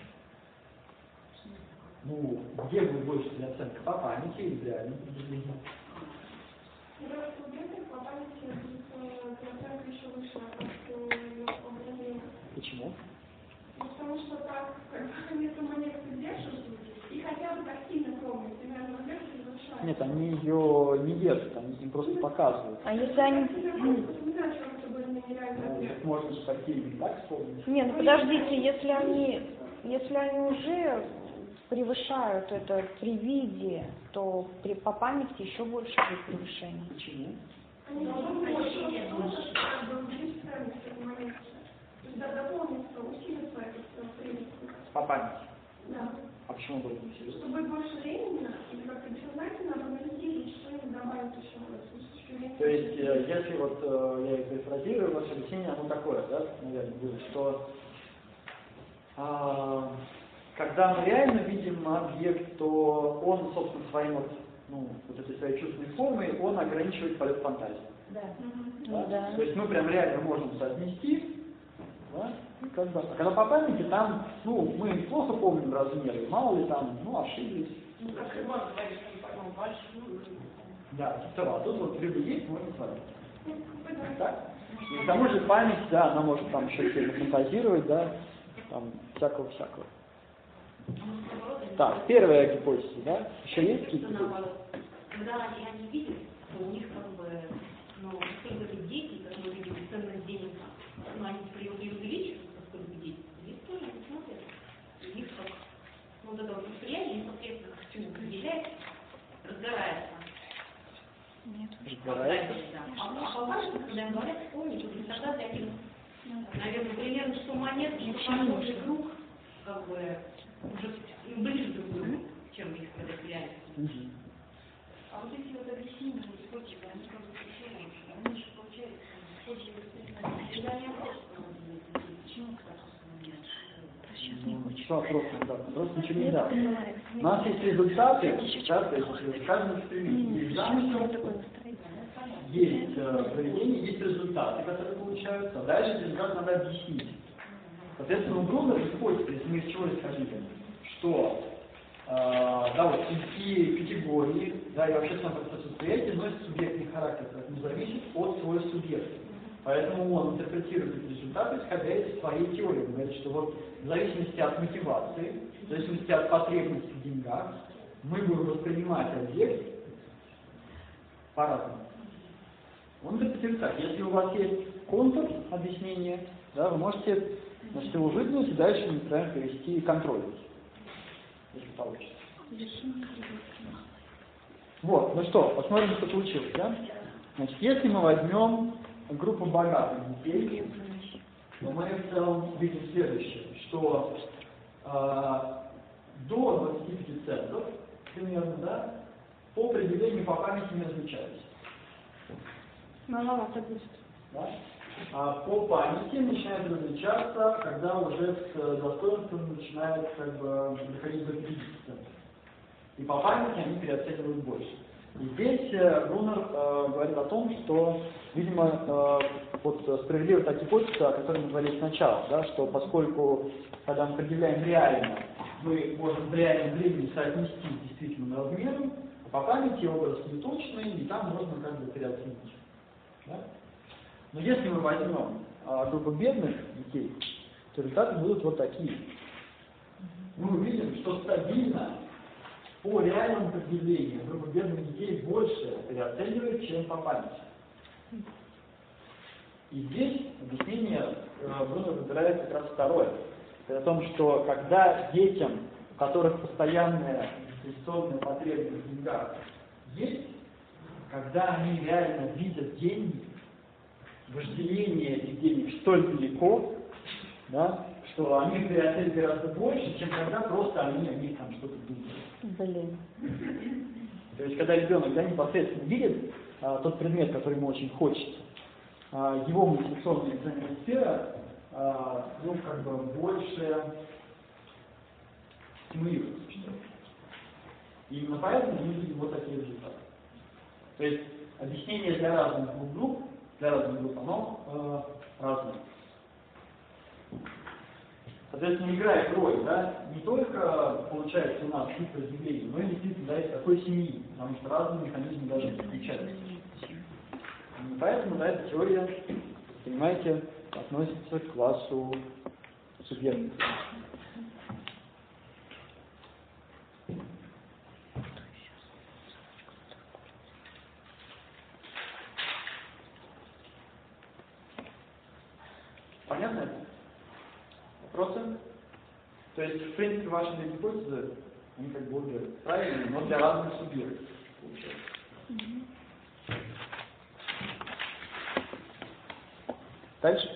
Ну, где будет больше оценка? По памяти или в реальном определении? Просто у бедных по памяти оценка еще выше, а определение. Почему? Потому что так, они эту монету держат, и хотя бы так сильно помнят, примерно держат и завершают. Нет, они ее не держат, они им просто показывают. А если они... Не знаю, что это будет нереально. Можно же такие не так вспомнить. Нет, ну подождите, если они уже превышают это при виде, то по памяти еще больше будет превышение. Почему? Они должны увеличить ценность этой монеты. То есть дополнится, усилится этот принцип. По памяти. Да. А почему бы не усилить? Чтобы больше времени, или как-то бессознательно анализировать, что им добавить еще. То есть, если вот я их перефразирую, ваше объяснение, оно такое, да, наверное, будет, что когда мы реально видим объект, то он, собственно, своим вот этой своей чувственной формой, он ограничивает полет фантазии. Да. Да? Да. То есть мы прям реально можем соотнести, да? Как бы, а когда по памяти там, мы плохо помним размеры, мало ли там, ошиблись. Ну, как Иван говорит, там большую. Да, типа того. А тут вот рыбы есть, можно сварить. Так? И к тому же память, да, она может там еще сильно фантазировать, да, там всякого-всякого. Так, первая гипотеза, да? Еще есть какие-то? Когда они видят, то у них как бы, поскольку это дети, как мы видим, ценность денег, они преувеличивают, поскольку дети, здесь тоже не смотрят. У них как, вот это вот восприятие непосредственно к чему определяется, разгорается. Нет. Разгорается? Да. А по-вашему, когда им говорят, помните, вот тогда для них, наверное, примерно, что монет, что похожий круг, как бы, уже ближе друг к другу, чем их когда реальность. А вот эти вот объяснения, способы, они как бы причины, они же получается, способы, когда они почему кто-то Сейчас не хочет. Что вопрос? Да, просто ничего не да. У нас есть результаты, да, то есть в каждом эксперименте есть замысел, есть поведение, есть результаты, которые получаются, а дальше эти результаты надо объяснить. Соответственно, у Брунера гипотеза, если мы из чего исходили, что вот эти категории, да, и вообще сам процесс восприятия носит субъектный характер, поэтому зависит от своего субъекта. Поэтому он интерпретирует эти результаты, исходя из своей теории. Он говорит, что вот в зависимости от мотивации, в зависимости от потребностей в деньгах, мы будем воспринимать объект по-разному. Он интерпретирует так. Если у вас есть контур объяснения, да, вы можете его выдвинуть и дальше, например, перевести контроль, если получится. Вот, ну что, посмотрим, что получилось, да? Значит, если мы возьмем группу богатых детей, то мы в целом видим следующее, что до 25 центов, примерно, да, по определению по памяти не различаются. Да? А по памяти начинает различаться, когда уже с достоинством начинают доходить до 50 центов. И по памяти они переоценивают больше. И здесь Брунер говорит о том, что, видимо, вот справедлива та гипотеза, о которой мы говорили сначала, да, что поскольку, когда мы определяем реально мы можем в реальном времени соотнести с действительным размером, а по памяти образ неточный, и там можно как бы переоценить. Да? Но если мы возьмем группу бедных детей, то результаты будут вот такие. Мы увидим, что стабильно по реальному предъявлению группа бедных детей больше переоценивает, чем по памяти. И здесь объяснение Бруно выбирает как раз второе. Это о том, что когда детям, у которых постоянная инвестиционная потребность в деньгах есть, когда они реально видят деньги, вожделение этих денег столь велико, да, что они переоценивают гораздо больше, чем когда просто они о них там что-то думают. Блин. То есть, когда ребенок, да, непосредственно видит тот предмет, который ему очень хочется, его мотивационная сфера, ну, как бы больше стимулируется. И именно поэтому мы видим вот такие результаты. То есть, объяснение для разных групп, оно разное. Соответственно, играет роль, да, не только получается у нас тип разделения, но и действительно, да, из какой семьи, потому что разные механизмы даже отличаются. И поэтому, да, эта теория, понимаете, относится к классу субъектов. Понятно? Вопросы? То есть, в принципе, ваши две гипотезы, они как бы обе правильные, но для разных субъектов получается. Дальше.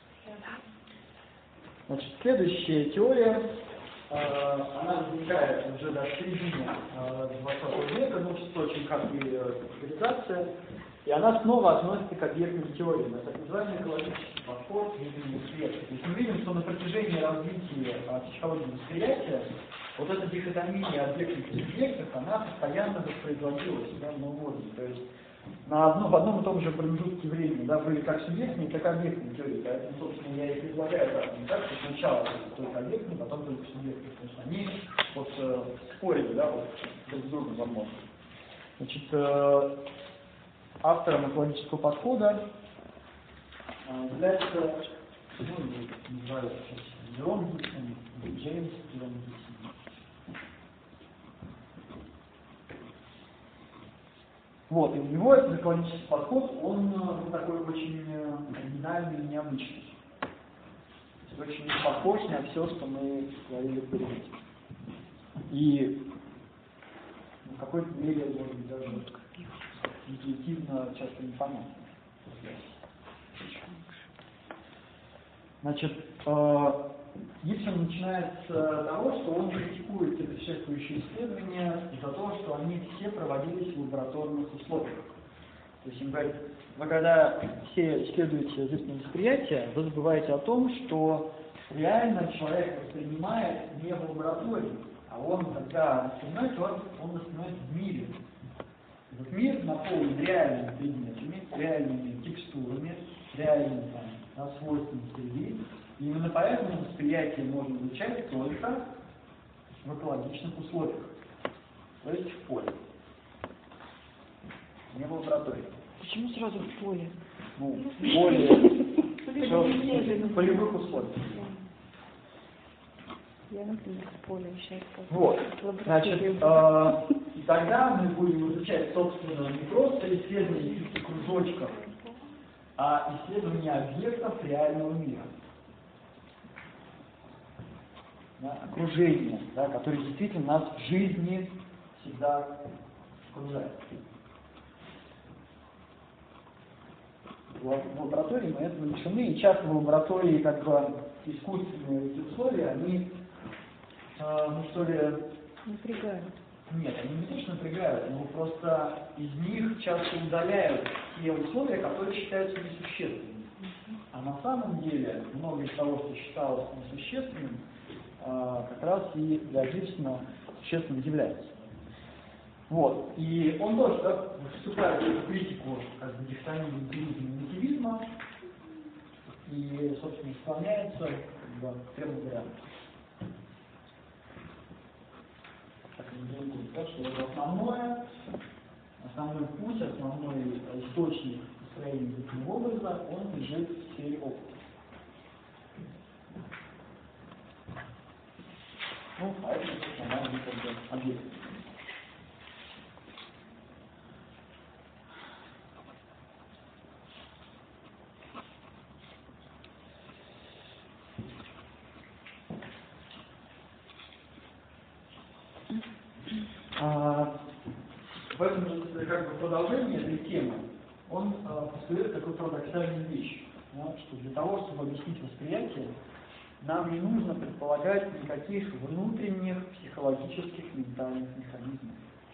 Значит, следующая теория, она возникает уже до середины 20 века, но очень краткая цивилизация, и она снова относится к объектным теориям. Это так называемый экологический подход к видению восприятия. То есть мы видим, что на протяжении развития психологии восприятия вот эта дихотомия объектных и субъектов, она постоянно воспроизводилась в мозге. То есть в одном и том же промежутке времени, да, были как субъектные, так и объектные теории. Поэтому, собственно, я и предлагаю так, не так, что сначала только объектные, потом только субъектные. Потому что они вот спорили, да, вот друг с другом возможно. Значит, автором экологического подхода является, называют сейчас Джером Гибсон, Джеймс Джером Гибсон. Вот, и у него этот экологический подход, он такой очень оригинальный и необычный. Очень не похож на все, что мы говорили впереди. И в какой-то мере, может быть, даже интуитивно часто непонятно. Значит, Гибсон начинает с того, что он критикует те предшествующие исследования за то, что они все проводились в лабораторных условиях. То есть он говорит, вы когда все исследуете язычное восприятие, вы забываете о том, что реально человек воспринимает не в лаборатории, а он, когда воспринимает, он воспринимает в мире. Этот мир наполнен реальными предметами, реальными текстурами, реальными свойствами среды. И именно поэтому восприятие можно изучать только в экологичных условиях, то есть в поле, не в лаборатории. Почему сразу в поле? Ну, в поле, в полевых условиях. Я, например, в поле сейчас скажу. Вот, значит, и тогда мы будем изучать, собственно, не просто исследование каких-то кружочков, а исследование объектов реального мира. Да, окружение, да, которое действительно нас в жизни всегда окружает. В лаборатории мы этого лишены, и часто в лаборатории как бы искусственные эти условия, они, ну что ли... Напрягают. Нет, они не то, что напрягают, но просто из них часто удаляют те условия, которые считаются несущественными. А на самом деле, многое из того, что считалось несущественным, как раз и для Гибсона существенно является. Вот. И он тоже, да, вступает в эту критику как бы дихотомии эмпиризма и мотивизма и, собственно, склоняется к трем вариантам. так что это основной путь, основной источник построения языкового образа, он лежит в сфере опыта. Ну, а это, собственно, надо быть объект. В этом же как бы продолжении этой темы он постулирует такую парадоксальную вещь, да, что для того, чтобы объяснить восприятие, нам не нужно предполагать никаких внутренних психологических ментальных механизмов.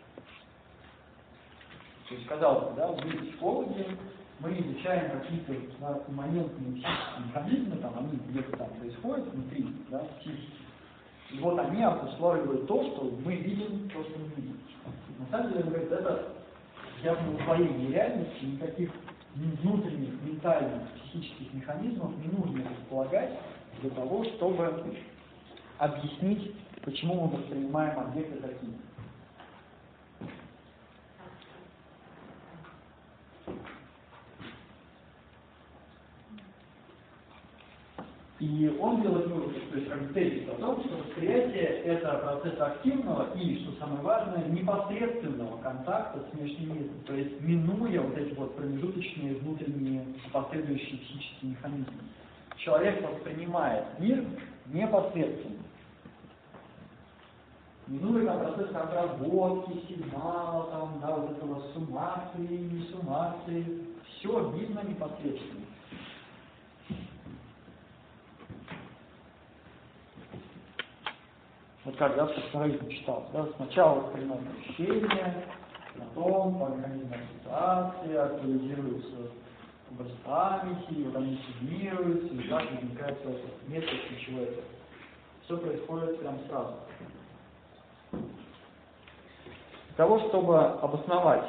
То есть, казалось бы, да, мы психологи, мы изучаем какие-то имманентные психические механизмы, там, они где-то там происходят внутри, да, психики. И вот они обуславливают то, что мы видим, то, что мы видим. На самом деле, он говорит, это явно усвоение реальности, никаких внутренних, ментальных, психических механизмов не нужно располагать для того, чтобы объяснить, почему мы воспринимаем объекты такими. И он делает вывод, то есть как тезис о том, что восприятие – это процесс активного и, что самое важное, непосредственного контакта с внешним миром, то есть минуя вот эти вот промежуточные внутренние последующие психические механизмы. Человек воспринимает мир непосредственно. Минуя там процесс отработки, сигнала, там, да, вот этого суммации, не суммации, все видно непосредственно. Вот как я в психологии читал, да, сначала воспринимают ощущения, потом по механизму ассоциации актуализируются образ памяти, и вот они сублимируются, и так возникает место ключевое это. Все происходит прям сразу. Для того, чтобы обосновать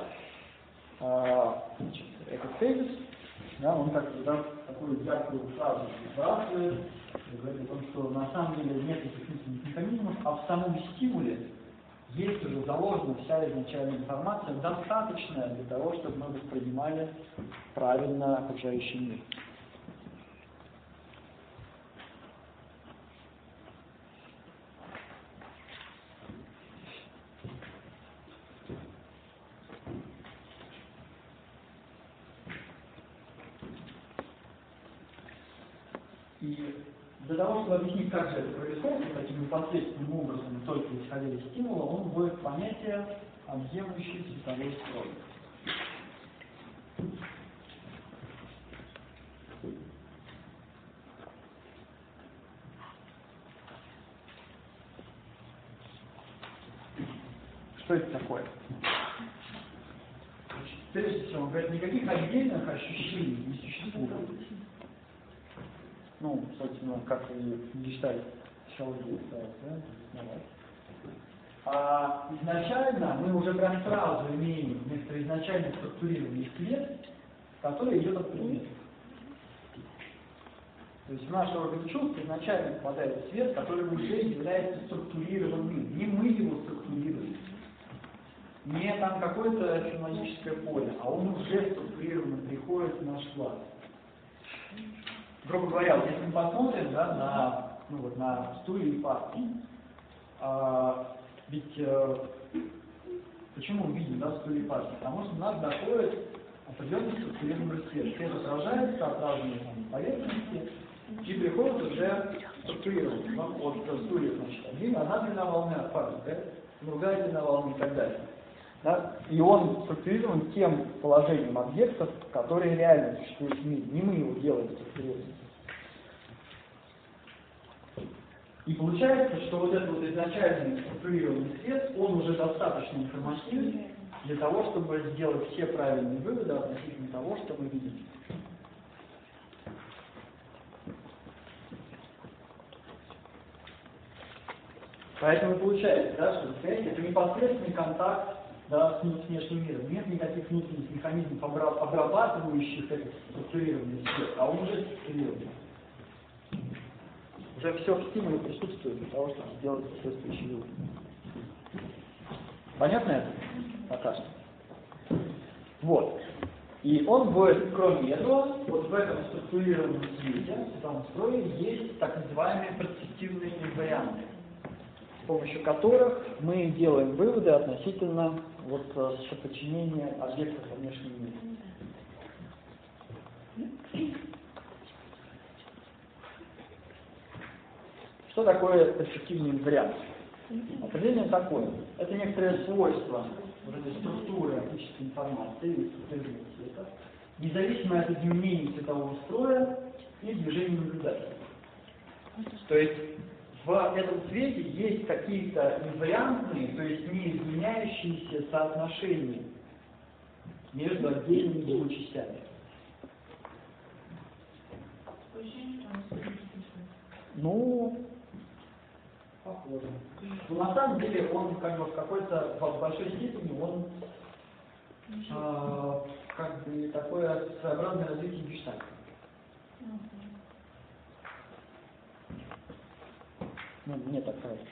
этот тезис, да, он как-то, да, такую яркую фразу выбрасывает, и говорит о том, что на самом деле нет этих внутренних механизмов, а в самом стимуле есть уже заложена вся изначальная информация, достаточная для того, чтобы мы воспринимали правильно окружающий мир. И для того, чтобы объяснить, как же это происходит, таким непосредственным образом, только исходя из стимула, он вводит понятие объемлющей цветовой строй. Что это такое? Прежде всего, он говорит, никаких отдельных ощущений не существует. Ну, собственно, как и гештальт психологии ставится, да? А изначально мы уже прям сразу имеем вместо изначально структурированный свет, который идет от предмета. То есть в наш орган чувств изначально попадает свет, который уже является структурированным. Не мы его структурируем, не там какое-то фенологическое поле, а он уже структурированно приходит в наш глаз. Грубо говоря, вот если мы посмотрим, да, на, ну, вот, на стулья и парки, ведь почему мы видим, да, стулья и парки? Потому что у нас доходит определенный структурированный свет. Свет отражается от разных поверхностей и приходит уже структурированный. Ну, вот стулья, значит, одна длина волны от парка, да, другая длина волны и так далее. Да? И он структурирован тем положением объектов, которые реально существуют в мире. Не мы его делаем структурированным. И получается, что вот этот вот изначальный структурированный свет, он уже достаточно информативный для того, чтобы сделать все правильные выводы относительно того, что мы видим. Поэтому получается, да, что это непосредственный контакт, да, с внешним миром. Нет никаких внутренних механизмов, обрабатывающих этот структурированный свет, а он уже структурированный. Уже все в стимуле присутствует для того, чтобы сделать соответствующий вывод. Понятно это? Пока что. Вот. И он будет, кроме этого, вот в этом структурированном свете, в этом строе, есть так называемые перспективные инварианты, с помощью которых мы делаем выводы относительно вот соподчинения объектов во внешнем мире. Что такое перспективный инвариант? Определение такое. Это некоторое свойство вот этой структуры оптической информации или структуры света, независимо от изменений цветового строя и движения наблюдателя. То есть в этом цвете есть какие-то инвариантные, то есть не изменяющиеся соотношения между отдельными его частями. Ну, похоже. Но на самом деле он как бы в какой-то, в большой степени он как бы такое своеобразное развитие гештальта. Ну, мне так кажется.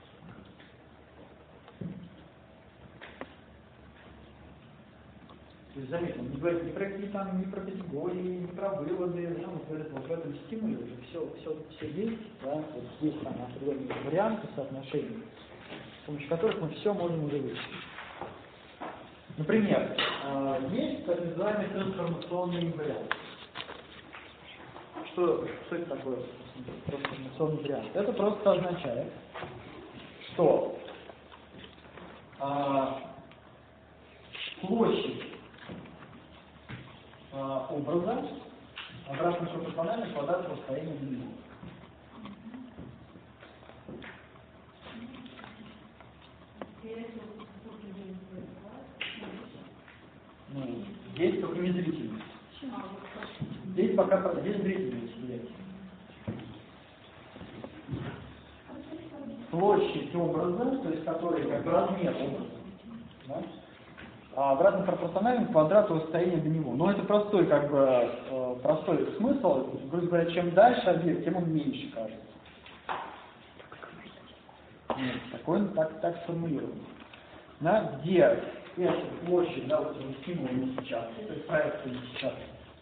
То есть, заметьте, он не говорит ни про какие там, ни про категории, ни про выводы, да, он говорит, вот в этом стимуле уже все есть, да, вот есть там определенные варианты соотношений, с помощью которых мы все можем уже вычислить. Например, есть так называемый трансформационный вариант. Что это такое трансформационный вариант? Это просто означает, что площадь образа обратно пропорциональна квадрату расстояния до него. Ну, здесь только не зрительность. Здесь пока здесь зрительность есть. Площадь образа, то есть который как бы размер образа, да? А обратно пропорциональный квадрату расстояния до него. Но это простой, как бы, простой смысл. Грубо говоря, чем дальше объект, тем он меньше кажется. Нет, такой так сформулирован. Да, где эта площадь, да, вот стимул не сейчас, то есть проекция не сейчас.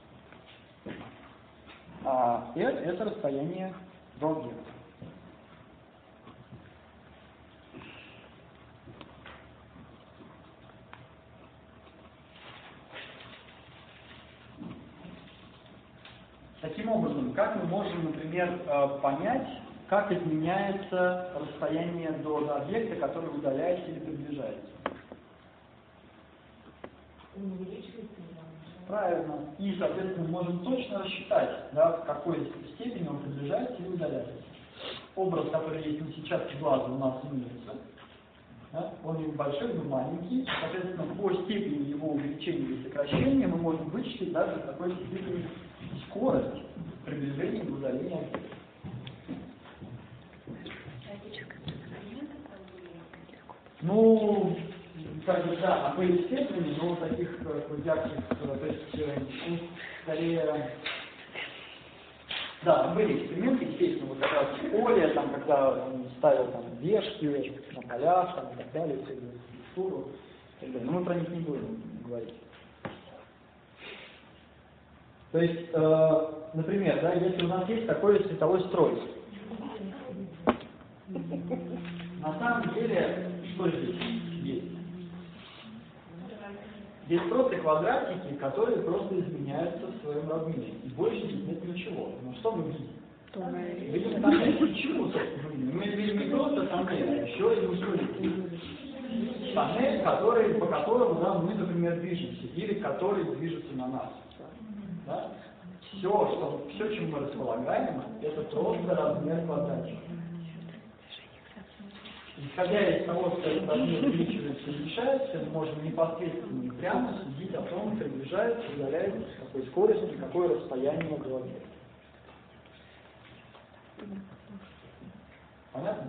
А это расстояние до объекта. Таким образом, как мы можем, например, понять, как изменяется расстояние до объекта, который удаляется или приближается? Он увеличивается? Правильно. И, соответственно, мы можем точно рассчитать, да, в какой степени он приближается или удаляется. Образ, который есть на сетчатке глаза, у нас имеется. Да? Он либо большой, либо маленький. Соответственно, по степени его увеличения или сокращения мы можем вычислить даже в какой степени скорость приближения и удаления объекта. Ну, как бы, да, на были степени, но таких ярких, то есть, скорее, да, были эксперименты, естественно, вот как раз в школе, там, когда он ставил там вешки на полях, там, и так далее, текстуру, но мы про них не будем говорить. То есть, например, да, если у нас есть такой световой строй, на самом деле, что здесь есть? Здесь просто квадратики, которые просто изменяются в своем размере. И больше здесь нет ничего. Но что мы видим? Видим тоннель. Почему, собственно, мы видим не просто тоннель, а еще и иллюзорный. Тоннель, по которому, да, мы, например, движемся, или который движется на нас. Да? Все, чем мы располагаем, это просто размер квадратика. Исходя из того, что этот размер увеличивается и уменьшается, мы можем непосредственно и прямо судить о том, приближается, удаляется, с какой скоростью, какое расстояние до объекта. Понятно?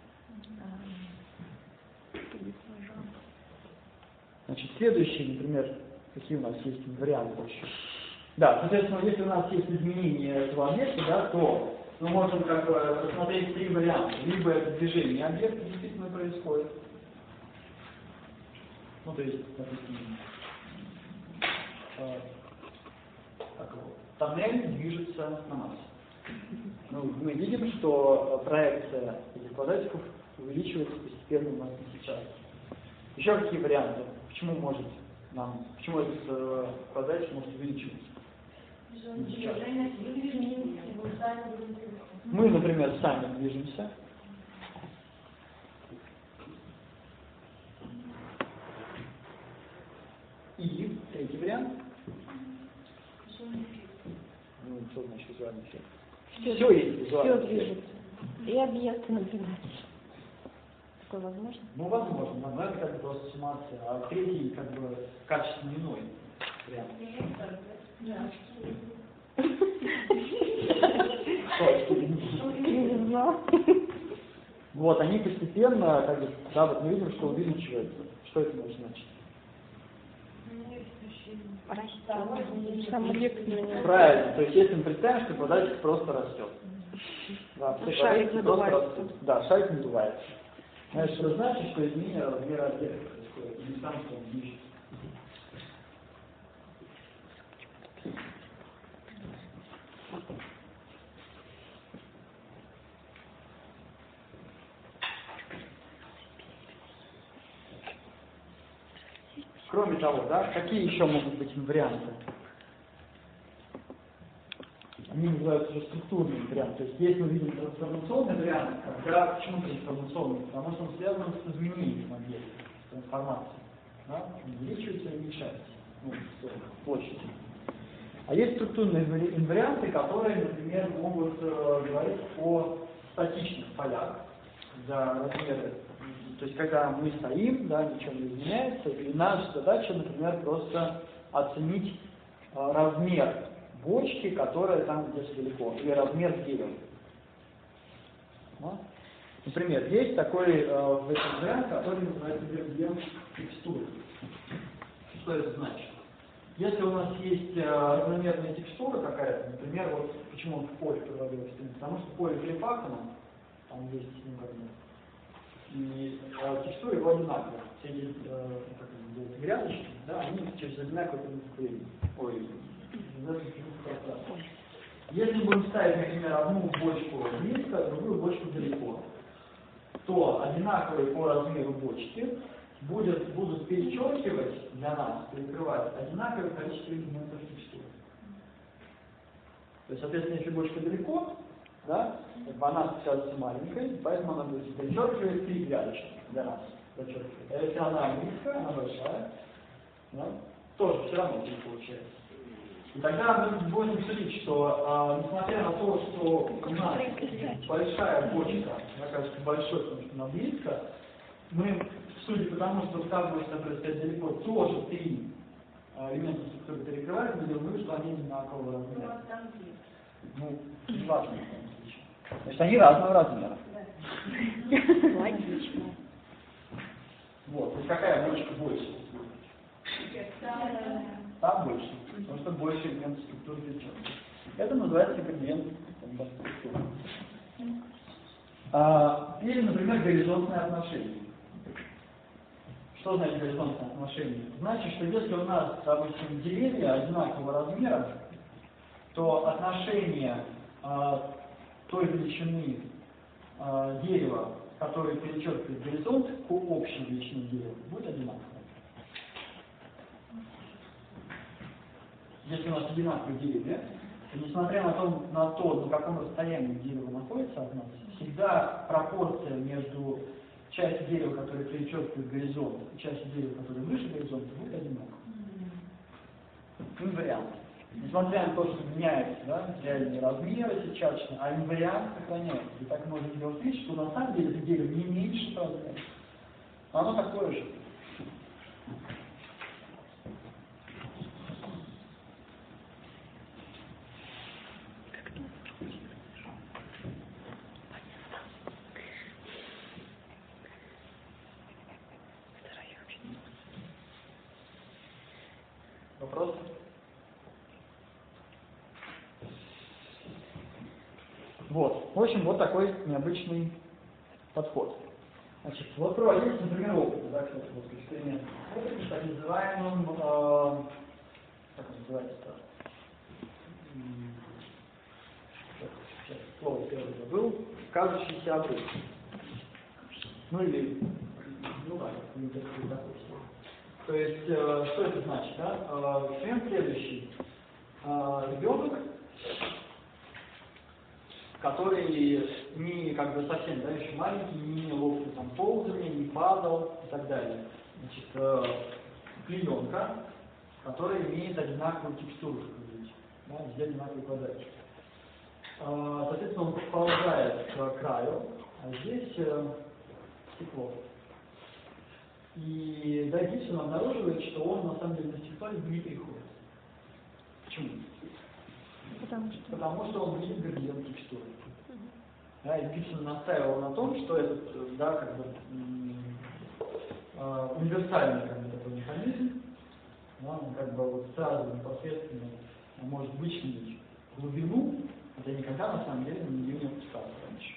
Значит, следующие, например, какие у нас есть варианты еще. Да, соответственно, если у нас есть изменение этого объекта, да, то мы можем как бы рассмотреть три варианта. Либо это движение объекта действительно происходит, Ну, то есть, допустим, тоннель движется на нас. Ну, мы видим, что проекция этих квадратиков увеличивается постепенно у нас не сейчас. Еще какие варианты? Почему этот квадратик может увеличиваться? Мы, например, сами движемся. И третий вариант. Ну, что значит визуальный эффект? Все есть визуальный эффект. Все движется. И объекты наблюдателя. Такое возможно? Ну, возможно. Но это как бы просто симуляция. А третий, как бы, качественно иной вариант. Не знаю. Вот, они постепенно, как бы, да, вот мы видим, что увеличивается. Что это может значить? Правильно, то есть если мы представим, что квадратик просто растет. Да, шарик надувается. Да, шарик надувается. Значит, что значит, что изменение размера объекта происходит, не сам, что он движется. Кроме того, да, какие еще могут быть варианты? Они называются уже структурные варианты. То есть если мы видим трансформационный вариант, граф почему трансформационный? Потому что он связан с изменением объекта, трансформацией. Да? Он увеличивается и уменьшается. Ну, площадь. А есть структурные инварианты, которые, например, могут говорить о статичных полях за размеры. То есть, когда мы стоим, да, ничего не изменяется, и наша задача, например, просто оценить размер бочки, которая там где-то далеко, или размер дерева. Да? Например, есть такой вариант, который называется градиент текстуры. Что это значит? Если у нас есть равномерная текстура какая-то, например, вот почему он в поле приводился, потому что поле Клейпакмана, там есть и текстура его одинаковая. Все эти грязочки, да, они через одинаковое время. Если мы будем ставить, например, одну бочку близко, другую бочку далеко, то одинаковые по размеру бочки будут перечеркивать для нас, перекрывать одинаковое количество элементов текстуры. То есть, соответственно, если бочка далеко, да, она кажется маленькой, поэтому она будет перечеркивать 3 грядочки для нас. А если она близкая, она большая, да, тоже все равно 3 получается. И тогда мы будем судить, что несмотря на то, что у нас большая бочка, она кажется большой, потому что она близко, мы, судя по тому, что та бочка, которая стоит далеко, тоже 3 элемента структуры перекрывают, мы думаем, что они одинакового размера. Ну, не важно. Значит, они разного размера. Логично. Вот, то есть какая бочка больше? Та больше, потому что больше элементов структуры перечеркнуты. Это называется градиент структуры. Или, например, горизонтное отношение. Что значит горизонтное отношение? Значит, что если у нас, допустим, деревья одинакового размера, то отношение той величины дерева, которое перечеркивает горизонт, к общей величине дерева, будет одинаково. Если у нас одинаковые деревья, то несмотря на то, на каком расстоянии дерево находится от нас, всегда пропорция между частью дерева, которая перечеркивает горизонт, и частью дерева, которая выше горизонта, будет одинаковой. Инвариант. Несмотря на то, что меняется, да, реальные размеры сейчас, а инвариант сохраняется. И так можно сделать вид, что на самом деле это дерево не меньше по размеру. Оно такое же. Вопрос? Вот. В общем, вот такой необычный подход. Значит, вот проводился, например, опыт, да, кстати, вот эксперимент. Опыт с так называемым, как он называется-то? Сейчас слово первое забыл. Кажущийся обрыв. Ну или, ну ладно, не такое слово. То есть, что это значит, да? Эксперимент следующий. Ребенок, который не как бы совсем, да, еще маленький, не имел опыта там ползания, не падал и так далее. Значит, клеенка, которая имеет одинаковую текстуру, да, везде одинаковый квадратик. Соответственно, он подползает к краю, а здесь стекло. И да, здесь он обнаруживает, что он на самом деле на стекло не переходит. Почему? Потому что он видит градиент текстуры. Да, и Гибсон настаивал на том, что этот, да, как бы, универсальный как бы, такой механизм, да, он как бы вот сразу непосредственно может вычленить глубину, хотя никогда на самом деле на нее не опускался раньше.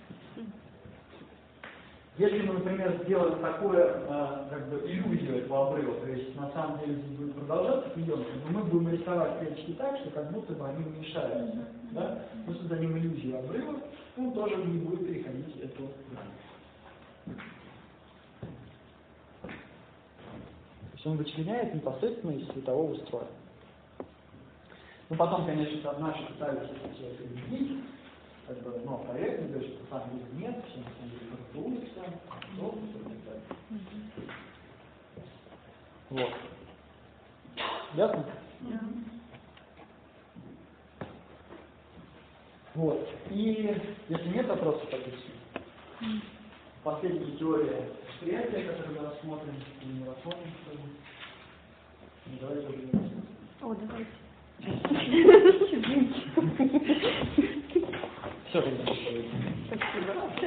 Если мы, например, сделаем такую как бы иллюзию этого обрыва, то есть на самом деле здесь будет продолжаться клеенка, но мы будем рисовать клеточки так, что как будто бы они уменьшаются. Да? Мы создадим иллюзию обрыва, он тоже не будет переходить эту грань. То есть он вычленяет непосредственно из светового строя. Ну потом, конечно, наши пытались это все объединить, как бы, но проверить, говорит, что на самом деле нет, все на самом деле характеруется, и так далее. Вот. Ясно? Вот. И если нет вопросов, то последняя теория восприятия, которую мы рассмотрим, или не рассмотрим, давайте уже не рассмотрим. О, давайте. Все, конечно. Спасибо.